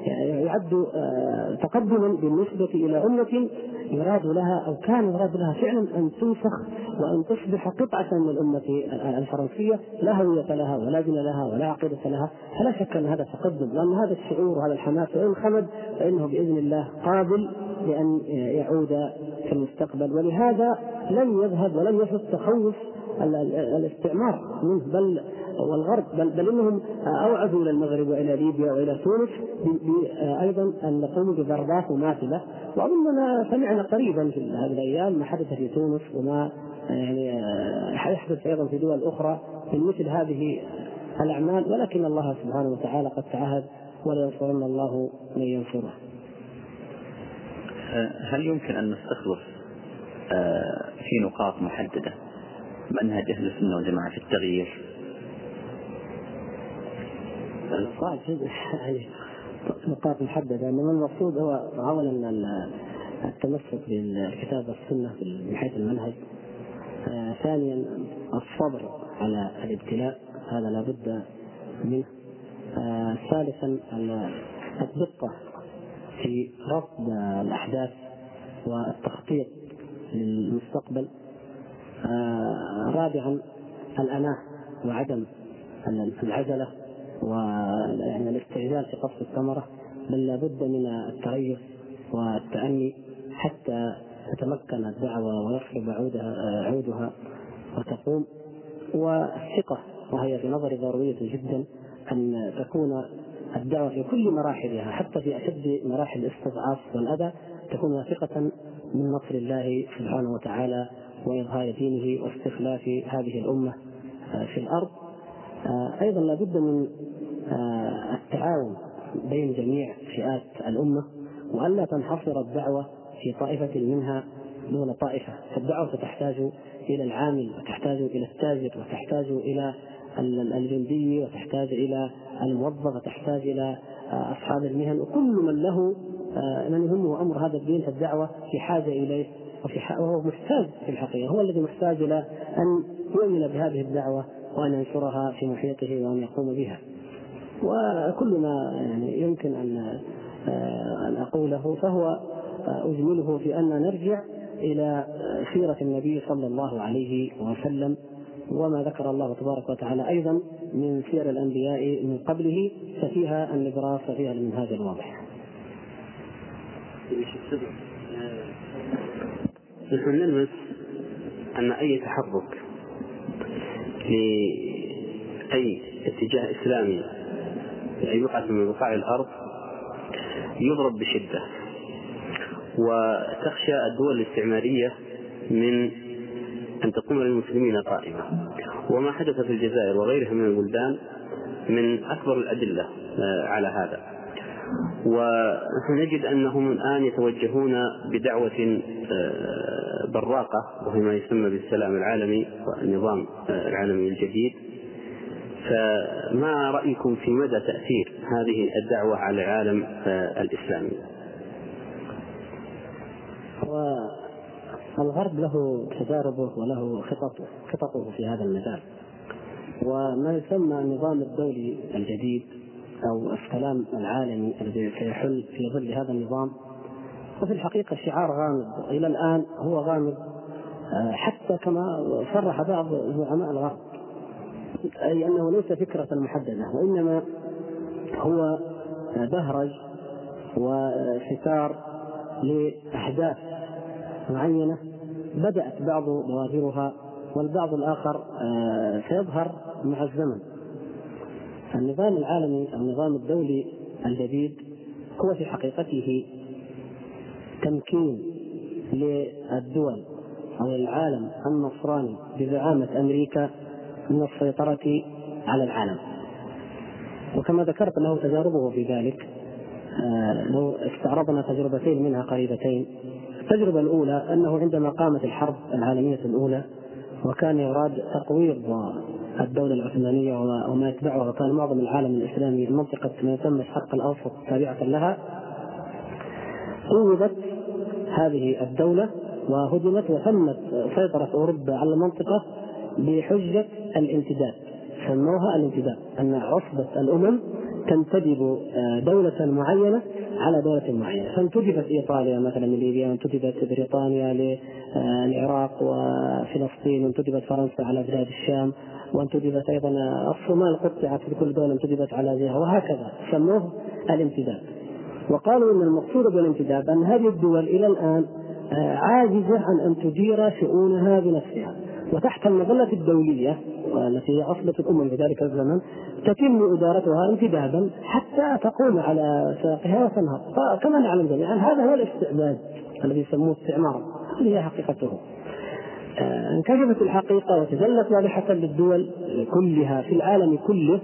يعد تقدما بالنسبة إلى أمة يراد لها أو كان يراد لها فعلا أن تنسخ وأن تصبح قطعة من الأمة الفرنسية، لا هوية لها ولا دين لها ولا عقيدة لها. فلا شك أن هذا تقدم، لأن هذا الشعور وهذا الحماس وإن خمد فإنه بإذن الله قابل لأن يعود في المستقبل. ولهذا لم يذهب ولم يفت تخوف الاستعمار منه بل والغرب، بل, بل انهم اوعدوا الى المغرب والى ليبيا والى تونس ايضا ان نقوم بضربات مماثله. واظننا سمعنا قريبا في هذه الايام ما حدث في تونس، وما يعني حيحدث ايضا في دول اخرى من مثل هذه الاعمال. ولكن الله سبحانه وتعالى قد تعهد ولينصرن الله من ينصره. هل يمكن ان نستخلص في نقاط محدده منهج أهل السنة والجماعة في التغيير؟ صعب يعني نقاط محددة، إنما المقصود هو أولا التمسك بالكتاب والسنة من حيث المنهج. آه ثانيا الصبر على الابتلاء، هذا لا بد منه. آه ثالثا الدقة في رصد الأحداث والتخطيط للمستقبل. آه رابعا الأناة وعدم العجلة ويعني الاستعجال في قصف الثمرة، بل لابد من التريث والتأني حتى تتمكن الدعوة ويخرب عودها, عودها وتقوم. والثقة، وهي في نظري ضرورية جدا أن تكون الدعوة في كل مراحلها حتى في أشد مراحل الاستضعاف والأذى تكون واثقة من نصر الله سبحانه وتعالى وإظهار دينه واستخلاف هذه الأمة في الأرض. أيضا لابد من التعاون بين جميع فئات الأمة، وألا تنحصر الدعوة في طائفة منها دون طائفة. فالدعوة تحتاج إلى العامل، وتحتاج إلى التاجر، وتحتاج إلى الجندي، وتحتاج إلى الموظف، وتحتاج إلى أصحاب المهن، وكل من له من يهمه أمر هذا الدين. فالدعوة في حاجة إليه، وهو محتاج في الحقيقة، هو الذي محتاج إلى أن يؤمن بهذه الدعوة وأن ينشرها في محيطه وأن يقوم بها. وكل ما يعني يمكن أن أن أقوله فهو أجمله في أن نرجع إلى سيرة النبي صلى الله عليه وسلم وما ذكر الله تبارك وتعالى أيضا من سير الأنبياء من قبله، ففيها النبراس وفيها المنهاج الواضح. نحن نلمس أن أي تحرك لأي اتجاه إسلامي في أي بقعة من بقاع الأرض يضرب بشدة، وتخشى الدول الاستعمارية من أن تقوم للمسلمين قائمة. وما حدث في الجزائر وغيرها من البلدان من أكبر الأدلة على هذا. ونجد أنهم الآن يتوجهون بدعوة براقة وهي ما يسمى بالسلام العالمي والنظام العالمي الجديد. فما رأيكم في مدى تأثير هذه الدعوة على العالم الإسلامي؟ والغرب له تجاربه وله خططه خططه في هذا المجال، وما يسمى النظام الدولي الجديد أو السلام العالمي الذي سيحل في ظل هذا النظام، وفي الحقيقة شعار غامض إلى الآن، هو غامض حتى كما صرح بعض زعماء الغرب، أي أنه ليس فكرة محددة، وإنما هو بهرج وستار لأحداث معينة بدأت بعض بوادرها والبعض الآخر سيظهر مع الزمن. النظام العالمي النظام الدولي الجديد هو في حقيقته تمكين للدول أو العالم النصراني بزعامة أمريكا من السيطرة على العالم، وكما ذكرت له تجاربه في ذلك. لو استعرضنا تجربتين منها قريبتين، التجربة الأولى أنه عندما قامت الحرب العالمية الأولى وكان يراد تقويض الدولة العثمانية وما يتبعها، وكان معظم العالم الإسلامي منطقة ما يسمى الشرق الأوسط تابعة لها، قوضت هذه الدولة وهدمت وتمت سيطرة أوروبا على المنطقة بحجة الانتداب. سموها الانتداب، أن عصبة الأمم تنتدب دولة معينة على دولة معينة، فانتدبت إيطاليا مثلا ليبيا، وانتدبت بريطانيا للعراق وفلسطين، وانتدبت فرنسا على بلاد الشام، وانتدبت أيضا الصومال قطعت في كل دولة انتدبت على جهة، وهكذا سموه الانتداب. وقالوا أن المقصود بالانتداب أن هذه الدول إلى الآن عاجزة عن أن تدير شؤونها بنفسها، وتحت المظلة الدولية التي هي عصبة الأمم في ذلك الزمن تتم إدارتها انتدابا حتى تقوم على ساقها وتنهض. فكما نعلم جميعا هذا هو الاستعباد الذي يسموه استعمارا، هذه هي حقيقته. انكشفت الحقيقة وتجلت واضحة للدول كلها في العالم كله،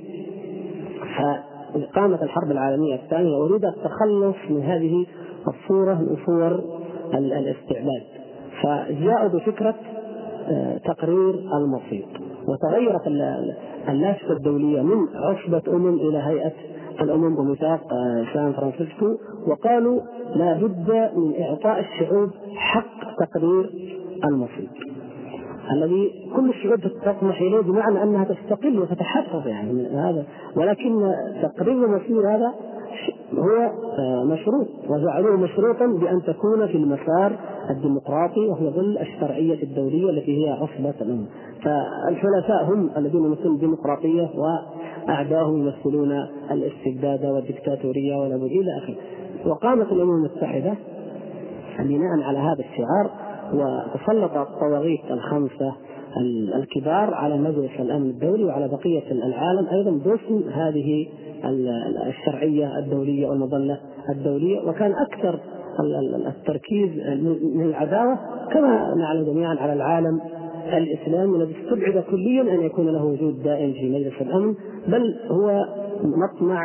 فقامت الحرب العالمية الثانية وأريد التخلص من هذه الصورة من صور الاستعباد، فجاءوا بفكرة تقرير المصير، وتغيرت اللافته الدولية من عصبة أمم إلى هيئة الأمم بميثاق سان فرانسيسكو، وقالوا لا بد من إعطاء الشعوب حق تقرير المصير الذي كل الشعوب تطمح إليه، بمعنى أنها تستقل وتتحفظ يعني من هذا، ولكن تقرير المصير هذا هو مشروط، وجعلوه مشروطا بأن تكون في المسار الديمقراطي وهو ظل الشرعية الدولية التي هي عصبة الأمم. فالحلفاء هم الذين يمثلون الديمقراطية، وأعداهم يمثلون الاستبداد والدكتاتورية والأمور إلى آخره. وقامت الأمم المتحدة بناء على هذا الشعار، وتسلط الطواغيت الخمسة الكبار على مجلس الأمن الدولي وعلى بقية العالم أيضا باسم هذه الشرعية الدولية والمظلة الدولية. وكان أكثر التركيز من العداوة كما نعلم جميعا على العالم الإسلامي الذي استبعد كليا أن يكون له وجود دائم في مجلس الأمن، بل هو مطمع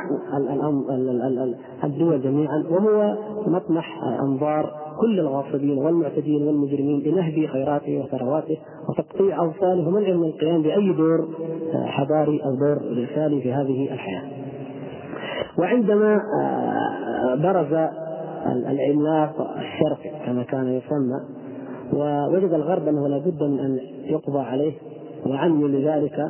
الدول جميعا، وهو مطمح أنظار كل الغاصبين والمعتدين والمجرمين لنهب خيراته وثرواته وتقطيع أوصاله ومنع من القيام بأي دور حضاري أو دور رسالي في هذه الحياة. وعندما برز العملاق الشرقي كما كان يسمى، ووجد الغرب أنه لابد من أن يقضى عليه وعمل لذلك،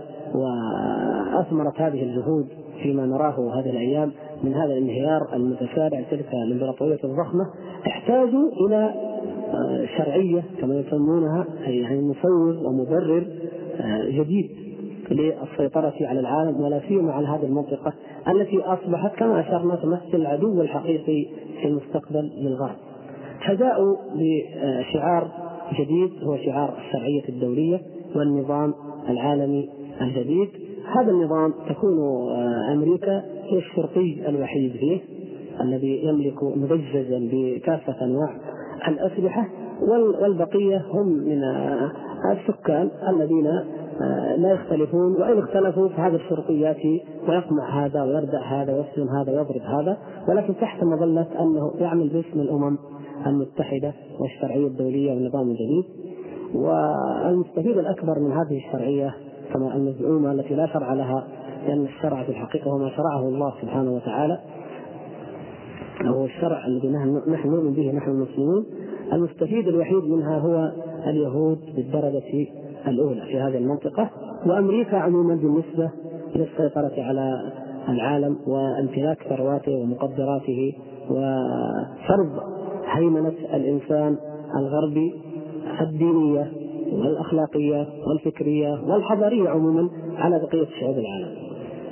وأثمرت هذه الجهود فيما نراه هذه الأيام من هذا الانهيار المتسارع تلك الإمبراطورية الضخمة، احتاجوا إلى شرعية كما يسمونها، يعني مفوض ومبرر جديد للسيطرة على العالم، ولا سيما على هذه المنطقة التي أصبحت كما أشرنا تمثل العدو الحقيقي في المستقبل للغرب. فجاءوا بشعار جديد هو شعار الشرعية الدولية والنظام العالمي الجديد. هذا النظام تكون أمريكا هي الشرطي الوحيد فيه، الذي يملك مدججا بكافة أنواع الأسلحة، والبقية هم من السكان الذين لا يختلفون، وإن اختلفوا فهذه الشرطيات ويقمع هذا ويردع هذا ويسلم هذا ويضرب هذا، ولكن تحت مظلة أنه يعمل باسم الأمم المتحدة والشرعية الدولية والنظام الجديد. والمستفيد الأكبر من هذه الشرعية كما المزعومة التي لا شرع لها، لأن الشرع في الحقيقة هو ما شرعه الله سبحانه وتعالى، هو الشرع الذي نحن نؤمن به نحن المسلمين. المستفيد الوحيد منها هو اليهود بالدرجة الأولى في هذه المنطقة، وأمريكا عموما بالنسبة للسيطرة على العالم وامتلاك ثرواته ومقدراته وفرض هيمنة الإنسان الغربي الدينية والأخلاقية والفكرية والحضارية عموما على بقية شعوب العالم.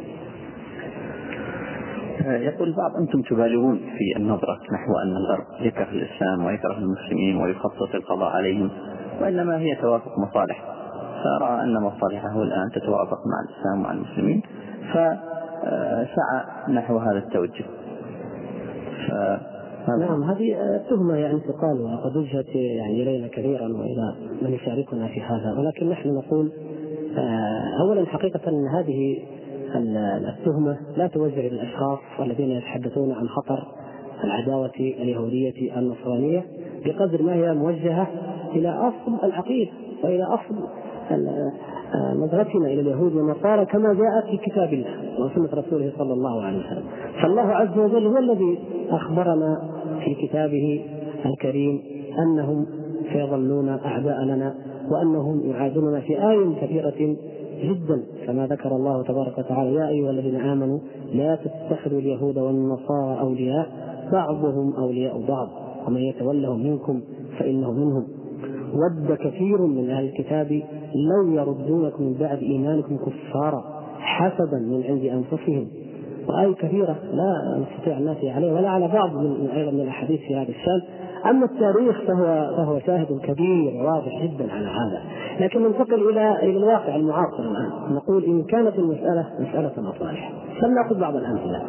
يقول البعض أنتم تبالغون في النظرة نحو أن الغرب يكره الإسلام ويكره المسلمين ويخطط القضاء عليهم، وإنما هي توافق مصالح، فرأى أن مصالحه الآن تتوافق مع الإسلام ومع المسلمين فسعى نحو هذا التوجه. نعم، هذه تهمة يعني تقال وقد وجهت يعني إلينا كثيرا وإلى من يشاركنا في هذا، ولكن نحن نقول أولا حقيقة أن هذه التهمة لا توجه للأشخاص الذين يتحدثون عن خطر العداوة اليهودية النصرانية بقدر ما هي موجهة إلى أصل العقيدة وإلى أصل نظرتنا إلى اليهود والنصارى كما جاءت في كتاب الله وسنة رسوله صلى الله عليه وسلم. فالله عز وجل هو الذي أخبرنا في كتابه الكريم أنهم سيظلون أعداء لنا وأنهم يعادوننا في آية كثيرة جدا، كما ذكر الله تبارك وتعالى: يا أيها الذين آمنوا لا تتخذوا اليهود والنصارى أولياء بعضهم أولياء بعض ومن يتولهم منكم فإنه منهم ود كثير من أهل الكتاب لو يردونكم من بعد إيمانكم كفارا حسدا من عند أنفسهم، وآية كثيرة لا نستطيع أن نأتي عليه ولا على بعض من أيضا من الأحاديث في هذا الشأن. أما التاريخ فهو, فهو شاهد كبير واضح جدا على هذا. لكن ننتقل إلى إلى الواقع المعاصر الآن، نقول إن كانت المسألة مسألة مصالح. فلنأخذ بعض الأمثلة.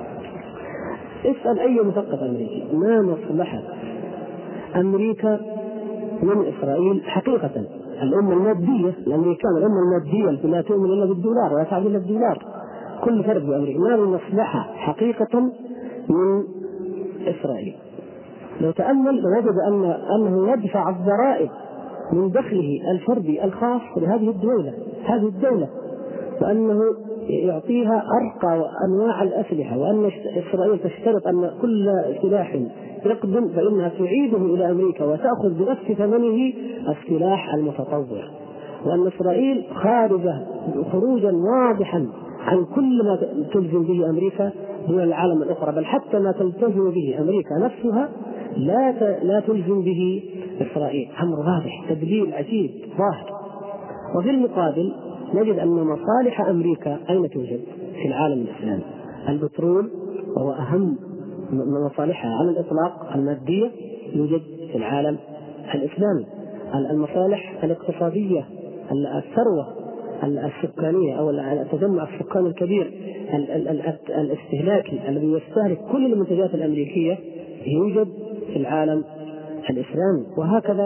اسأل أي مثقف أمريكي ما مصلحة أمريكا من إسرائيل حقيقة. الأمة المادية الأمريكان، الأمة المادية التي لا تؤمن إلا بالدولار ولا تعبد إلا بالدولار، كل فرد بأمريكا ما له مصلحة حقيقة من إسرائيل. لو تأمل وجد أن أنه يدفع الضرائب من دخله الفردي الخاص لهذه الدولة هذه الدولة وأنه يعطيها أرقى أنواع الأسلحة، وأن إسرائيل تشترط أن كل سلاح يقدم فإنها تعيده إلى أمريكا وتأخذ بنفس ثمنه السلاح المتطور، وأن إسرائيل خارجة خروجا واضحا عن كل ما تلزم به أمريكا دون العالم الأخرى، بل حتى ما تلتزم به أمريكا نفسها لا لا تلزم به إسرائيل. أمر واضح، تدليل عجيب ظاهر. وفي المقابل نجد أن مصالح أمريكا أين توجد؟ في العالم الإسلامي. البترول وهو أهم مصالحها على الإطلاق المادية يوجد في العالم الإسلامي. المصالح الاقتصادية، الثروة السكانية أو التجمع السكاني الكبير الاستهلاكي الذي يستهلك كل المنتجات الأمريكية يوجد في العالم الإسلامي. وهكذا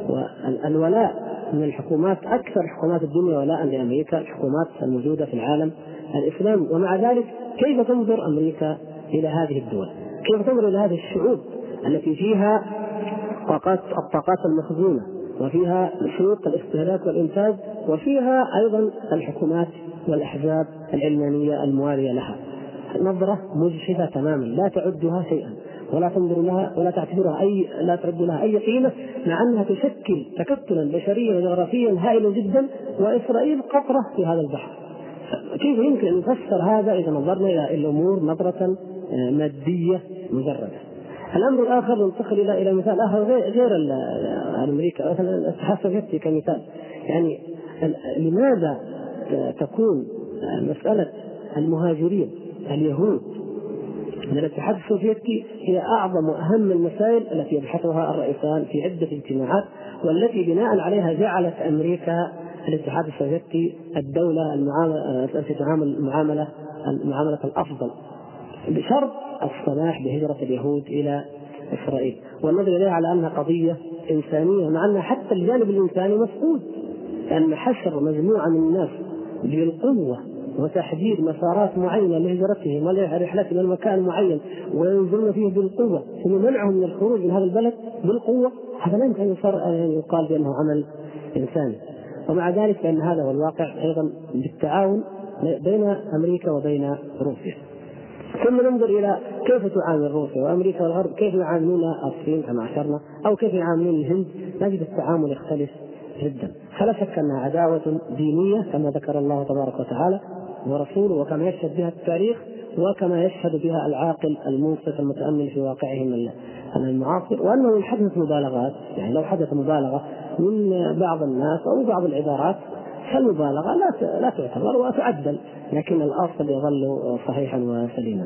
الولاء من الحكومات، أكثر حكومات الدنيا ولاء لأمريكا الحكومات الموجودة في العالم الإسلامي. ومع ذلك كيف تنظر أمريكا إلى هذه الدول؟ كيف تنظر إلى هذه الشعوب التي فيها طاقات الطاقات المخزونة وفيها سوق الاستهلاك والإنتاج وفيها أيضا الحكومات والأحزاب العلمانية الموالية لها؟ نظرة مجحفة تماما، لا تعدها شيئا ولا تنظر لها ولا تعتبرها أي لا تعد لها أي قيمة، مع أنها تشكل تكتلا بشريا وجغرافيا هائلا جدا، وإسرائيل قطرة في هذا البحر. كيف يمكن أن نفسر هذا إذا نظرنا إلى الأمور نظرة مادية مجردة؟ الأمر الآخر ننتقل إلى إلى مثال آخر غير أمريكا، مثلا الاتحاد السوفيتي كمثال. يعني لماذا تكون مسألة المهاجرين اليهود من الاتحاد السوفيتي هي أعظم وأهم المسائل التي يبحثها الرئيسان في عدة اجتماعات، والتي بناء عليها جعلت أمريكا الاتحاد السوفيتي الدولة التي تعامل المعاملة المعاملة الأفضل بشرط السماح بهجرة اليهود إلى إسرائيل، والنظر إليها على أنها قضية إنسانية، مع أن حتى الجانب الإنساني مفقود، أن حشر مجموعة من الناس بالقوة وتحديد مسارات معينة لهجرتهم ولرحلتهم إلى مكان معين وينزلون فيه بالقوة ثم منعهم من الخروج من هذا البلد بالقوة، هذا لا يمكن أن يقال بأنه عمل إنساني. ومع ذلك فإن هذا هو الواقع أيضا بالتعاون بين أمريكا وبين روسيا. ثم ننظر إلى كيف تعامل روسيا وأمريكا والغرب، كيف يعاملون الصين كما أشرنا، أو كيف يعاملون الهند، نجد التعامل يختلف جدا. فلا شك أنها عداوة دينية كما ذكر الله تبارك وتعالى ورسوله، وكما يشهد بها التاريخ، وكما يشهد بها العاقل المنصف المتأمل في واقعهم المعاصر. وأنه إن حدثت مبالغات، يعني لو حدث مبالغة من بعض الناس أو بعض العبارات فالمبالغة لا لا تعتبر وتعدل، لكن الأصل يظل صحيحا وسليما.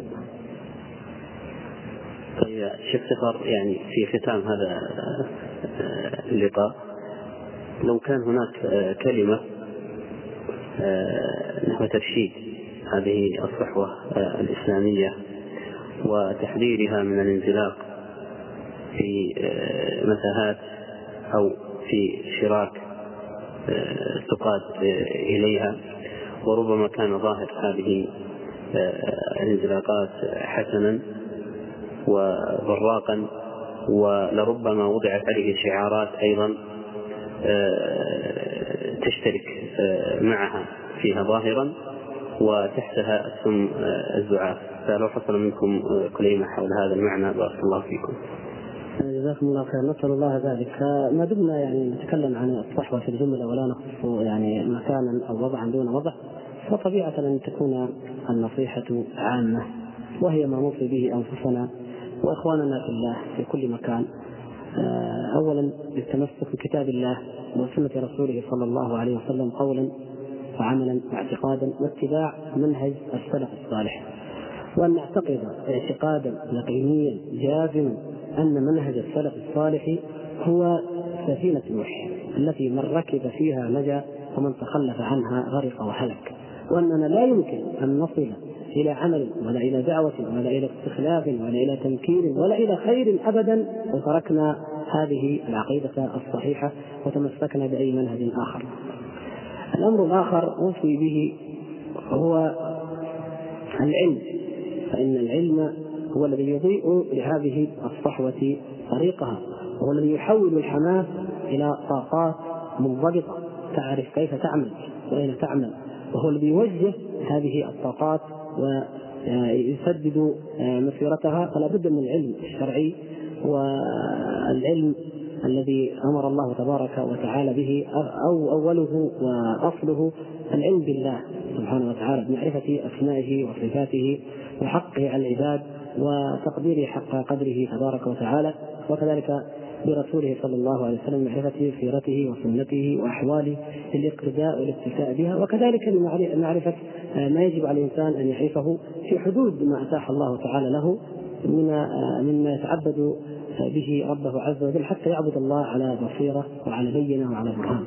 طيب شيخ سفر، يعني في ختام هذا اللقاء لو كان هناك كلمة نحو ترشيد هذه الصحوة الإسلامية وتحذيرها من الانزلاق في متاهات أو في شراك تقاد إليها، وربما كان ظاهر هذه الانزلاقات حسنا وبراقا، ولربما وضعت عليه شعارات أيضا تشترك معها فيها ظاهرا وتحتها اسم الزعاف. فلو حصل منكم كلمة حول هذا المعنى بارك الله فيكم. جزاكم الله خير. نسأل الله ذلك. ما دمنا يعني نتكلم عن الصحوة في الجملة ولا نخص يعني مكانا أو وضعا دون وضع، فطبيعة أن تكون النصيحة عامة، وهي ما نوصي به أنفسنا وإخواننا في الله في كل مكان. أولا بالتمسك بكتاب الله وسنة رسوله صلى الله عليه وسلم قولا وعملا واعتقادا، واتباع منهج السلف الصالح، وأن نعتقد اعتقادا يقينيا جازما أن منهج السلف الصالح هو سفينة نوح التي من ركب فيها نجا ومن تخلف عنها غرق وهلك، وأننا لا يمكن أن نصل إلى عمل ولا إلى دعوة ولا إلى استخلاف ولا إلى تمكين ولا إلى خير أبدا وتركنا هذه العقيدة الصحيحة وتمسكنا بأي منهج آخر. الأمر الآخر أوصي به هو العلم، فإن العلم هو الذي يضيء لهذه الصحوة طريقها، وهو الذي يحول الحماس إلى طاقات منضبطة تعرف كيف تعمل وأين تعمل، وهو الذي يوجه هذه الطاقات ويسدد مسيرتها. فلا بد من العلم الشرعي، والعلم الذي أمر الله تبارك وتعالى به أو أوله وأصله العلم بالله سبحانه وتعالى، بمعرفة أسمائه وصفاته وحقه على العباد وتقديره حق قدره تبارك وتعالى، وكذلك برسوله صلى الله عليه وسلم معرفة سيرته وسنته وأحواله للاقتداء والاقتفاء بها، وكذلك لمعرفة ما يجب على الإنسان أن يعرفه في حدود ما أتاح الله تعالى له مما يتعبد به ربه عز وجل حتى يعبد الله على بصيرة وعلى بينة وعلى برهان.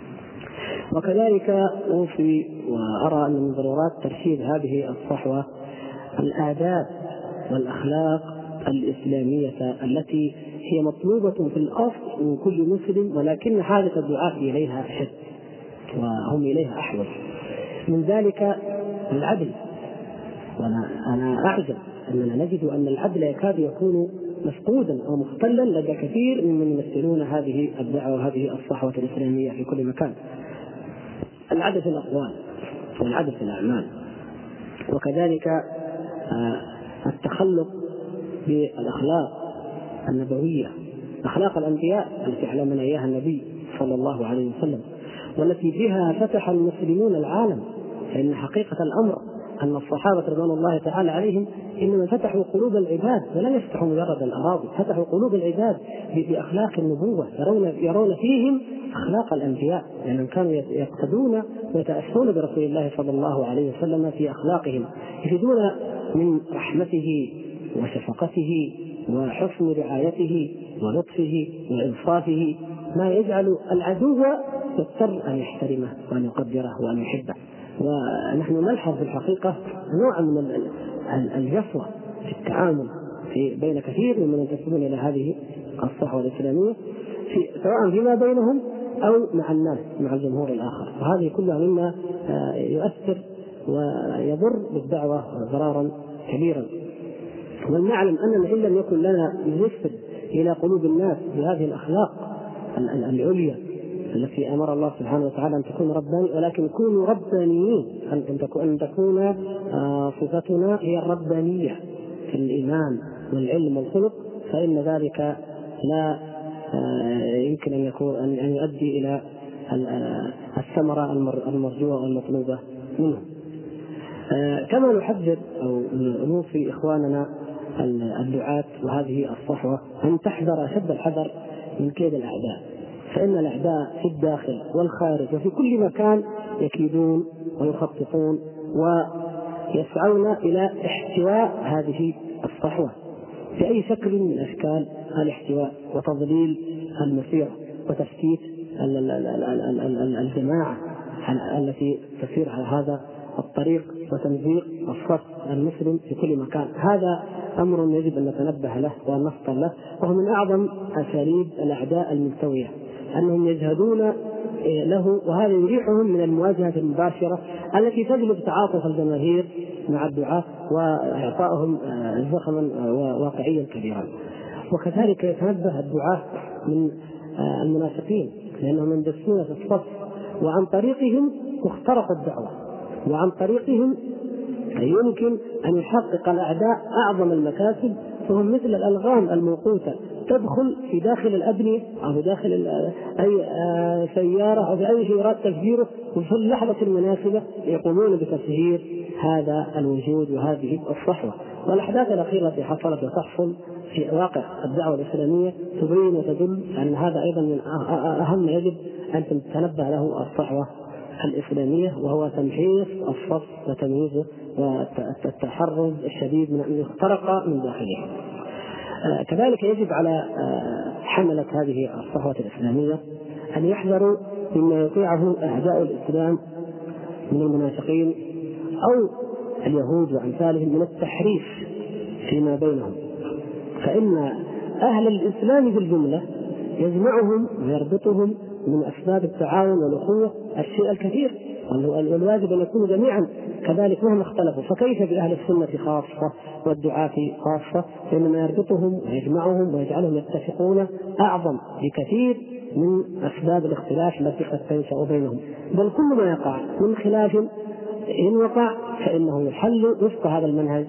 وكذلك أوصي وأرى أن من ضرورات ترشيد هذه الصحوة الآداب والأخلاق الإسلامية التي هي مطلوبة في الأصل من كل مسلم، ولكن حاجة الدعاة إليها أشد وهم إليها أحوج. من ذلك العدل، وأنا أنا أعجب أننا نجد أن العدل يكاد يكون مفقودا أو مختلا لدى كثير ممن يمثلون هذه الدعوة وهذه الصحوة الإسلامية في كل مكان. العدل في الأقوال والعدل في الأعمال، وكذلك التخلق بالأخلاق النبوية، أخلاق الأنبياء التي علمنا إياها النبي صلى الله عليه وسلم، والتي بها فتح المسلمون العالم. فإن حقيقة الأمر أن الصحابة رضوان الله تعالى عليهم إنما فتحوا قلوب العباد، ولم يفتحوا مجرد الأراضي، فتحوا قلوب العباد بأخلاق النبوة، يرون يرون فيهم أخلاق الأنبياء، لأنهم يعني كانوا يقتدون ويتأسون برسول الله صلى الله عليه وسلم في أخلاقهم، يجدون من رحمته وشفقته وحسن رعايته ولطفه وإنصافه ما يجعل العدو يضطر أن يحترمه وأن يقدره وأن يحبه. ونحن نلحظ في الحقيقة نوع من الجفوة في التعامل في بين كثير من ينتسبون إلى هذه الصحوة الإسلامية في سواء فيما بينهم أو مع الناس مع الجمهور الآخر، وهذه كلها مما يؤثر ويضر بالدعوة ضرارا كبيرا. ولنعلم أننا إن لم يكن لنا نسبة إلى قلوب الناس بهذه الأخلاق العليا التي أمر الله سبحانه وتعالى أن تكون رباني، ولكن كونوا ربانيين، أن تكون صفتنا هي الربانية في الإيمان والعلم والخلق، فإن ذلك لا يمكن أن يكون أن يؤدي إلى الثمرة المرجوة والمطلوبة منه. كما نحذر أو نوصي إخواننا الدعاة وهذه الصحوة أن تحذر أشد الحذر من كيد الأعداء، فإن الأعداء في الداخل والخارج وفي كل مكان يكيدون ويخططون ويسعون إلى احتواء هذه الصحوة بأي شكل من أشكال الاحتواء وتضليل المسيرة وتفتيت الجماعة التي تسير على هذا الطريق وتمزيق الصف المسلم في كل مكان. هذا أمر يجب أن نتنبه له وأن نفطن له، وهو من أعظم أساليب الأعداء الملتوية أنهم يجهدون له، وهذا يريحهم من المواجهة المباشرة التي تجلب تعاطف الجماهير مع الدعاة وإعطائهم زخما واقعيا كبيرا. وكذلك يتنبه الدعاة من المنافقين لأنهم يندسون في الصف، وعن طريقهم تخترق الدعوة، وعن طريقهم يمكن أن يحقق الأعداء أعظم المكاسب، فهم مثل الألغام الموقوتة تدخل في داخل الأبنية أو في داخل أي سيارة أو في أي شيء يراد تفجيره، وفي اللحظة المناسبة يقومون بتفجير هذا الوجود وهذه الصحوة. والأحداث الأخيرة التي حصلت وتحصل في واقع الدعوة الإسلامية تبين وتدل أن هذا أيضا من أهم يجب أن تتنبه له الصحوة الإسلامية، وهو تمحيص الصف وتمييزه والتحرز الشديد من أن يخترق من داخله. كذلك يجب على حملة هذه الصحوة الإسلامية أن يحذروا مما يطيعه أعداء الإسلام من المنافقين أو اليهود وأمثالهم من التحريف فيما بينهم، فإن أهل الإسلام بالجملة يجمعهم ويربطهم من أسباب التعاون والأخوة الشيء الكثير، والواجب أن يكونوا جميعا كذلك مهما اختلفوا. فكيف بأهل السنة خاصة والدعاة خاصة؟ فإنما يربطهم ويجمعهم ويجعلهم يتفقون أعظم بكثير من أسباب الاختلاف التي قد تنشأ بينهم، بل كل ما يقع من خلاف إن وقع فإنه يحل وفق هذا المنهج.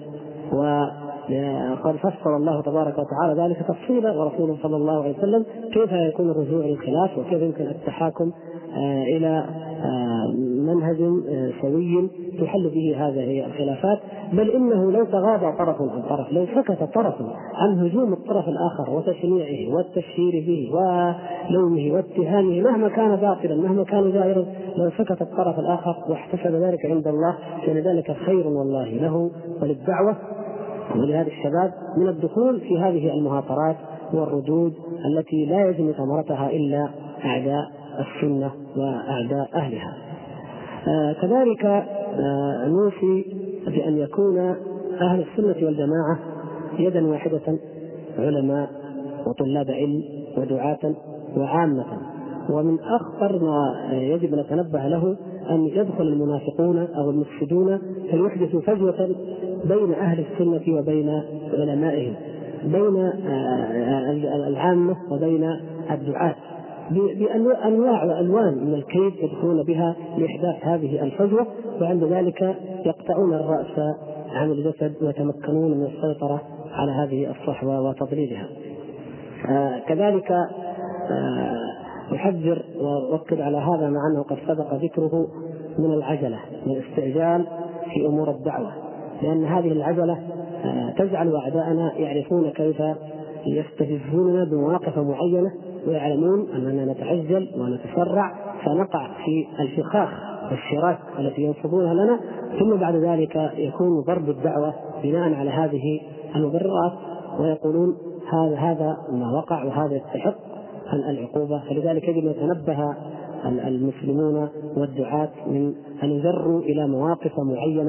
وقد فسر الله تبارك وتعالى ذلك تفصيلا، ورسوله صلى الله عليه وسلم كيف يكون الرجوع للخلاف وكيف يمكن التحاكم إلى منهج سوي تحل به هذه الخلافات. بل إنه لو تغاضى طرف عن طرف، لو سكت طرف عن هجوم الطرف الآخر وتشنيعه والتشهير به ولومه واتهامه مهما كان باطلا مهما كان جائرا، لو سكت الطرف الآخر واحتسب ذلك عند الله كان ذلك خير والله له وللدعوة ولهذا الشباب من الدخول في هذه المهاترات والردود التي لا يجني ثمرتها إلا أعداء السنة وأعداء أهلها. آه كذلك آه نوصي بأن يكون أهل السنة والجماعة يدا واحدة، علماء وطلاب علم ودعاة وعامة. ومن أخطر ما يجب أن نتنبه له أن يدخل المنافقون أو المفسدون فيحدثوا فجوة بين أهل السنة وبين علمائهم، بين العامة وبين الدعاة، بأنواع وألوان من الكيد يدخلون بها لإحداث هذه الفجوة، وعند ذلك يقطعون الرأس عن الجسد ويتمكنون من السيطرة على هذه الصحوة وتضليلها. آه كذلك آه يحذر ويؤكد على هذا مع أنه قد سبق ذكره من العجلة، من الاستعجال في أمور الدعوة، لأن هذه العجلة آه تجعل أعداءنا يعرفون كيف يستفزوننا بمواقف معينة، ويعلمون أننا نتعجل ونتسرع فنقع في الفخاخ والشراك التي ينصبونها لنا، ثم بعد ذلك يكون ضرب الدعوة بناء على هذه المبررات، ويقولون هذا هذا ما وقع وهذا يستحق العقوبة. فلذلك يجب أن يتنبه المسلمون والدعاة من أن يجروا إلى مواقف معينة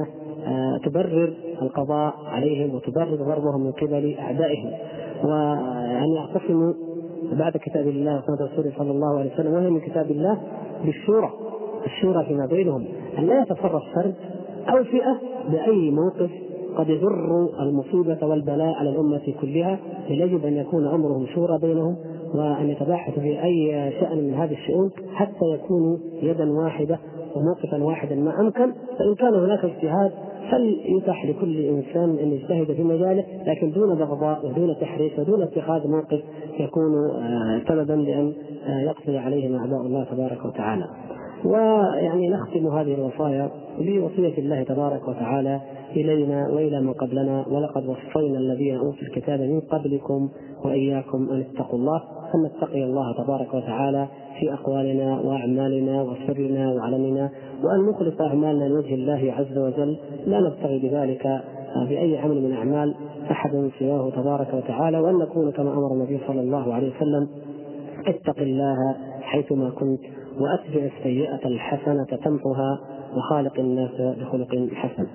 تبرر القضاء عليهم وتبرر ضربهم من قبل أعدائهم، وأن يعتصموا بعد كتاب الله وسنة رسوله صلى الله عليه وسلم وهي من كتاب الله بالشورى، الشورى فيما بينهم، أن لا يتصرف فرد أو فئة بأي موقف قد يجر المصيبة والبلاء على الأمة كلها، بل يجب أن يكون أمرهم شورى بينهم وأن يتباحثوا في أي شأن من هذه الشؤون حتى يكونوا يدا واحدة وموقفا واحدا ما أمكن. فإن كان هناك اجتهاد فليتح لكل إنسان أن يجتهد في مجاله، لكن دون بغضاء ودون تحريف ودون اتخاذ موقف يكون سببا لأن يقضي عليهم أعداء الله تبارك وتعالى. ويعني نختم هذه الوصايا بوصية الله تبارك وتعالى إلينا وإلى من قبلنا: ولقد وصينا الذين أوتوا الكتاب من قبلكم وإياكم أن اتقوا الله. أن نتقي الله تبارك وتعالى في أقوالنا وأعمالنا وسرنا وعلننا، وأن نخلص أعمالنا لوجه الله عز وجل، لا نبتغي بذلك بأي عمل من أعمال أحد سواه تبارك وتعالى، وأن نكون كما أمر النبي صلى الله عليه وسلم: اتق الله حيثما كنت وأتبع السيئة الحسنة تمحها وخالق الناس بخلق حسن.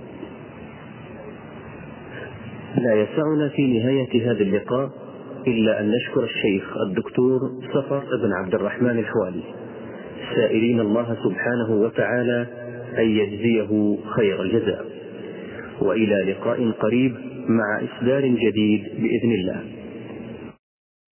لا يسعنا في نهاية هذا اللقاء إلا أن نشكر الشيخ الدكتور صفر بن عبد الرحمن الحوالي، سائلين الله سبحانه وتعالى أن يجزيه خير الجزاء، وإلى لقاء قريب مع إصدار جديد بإذن الله.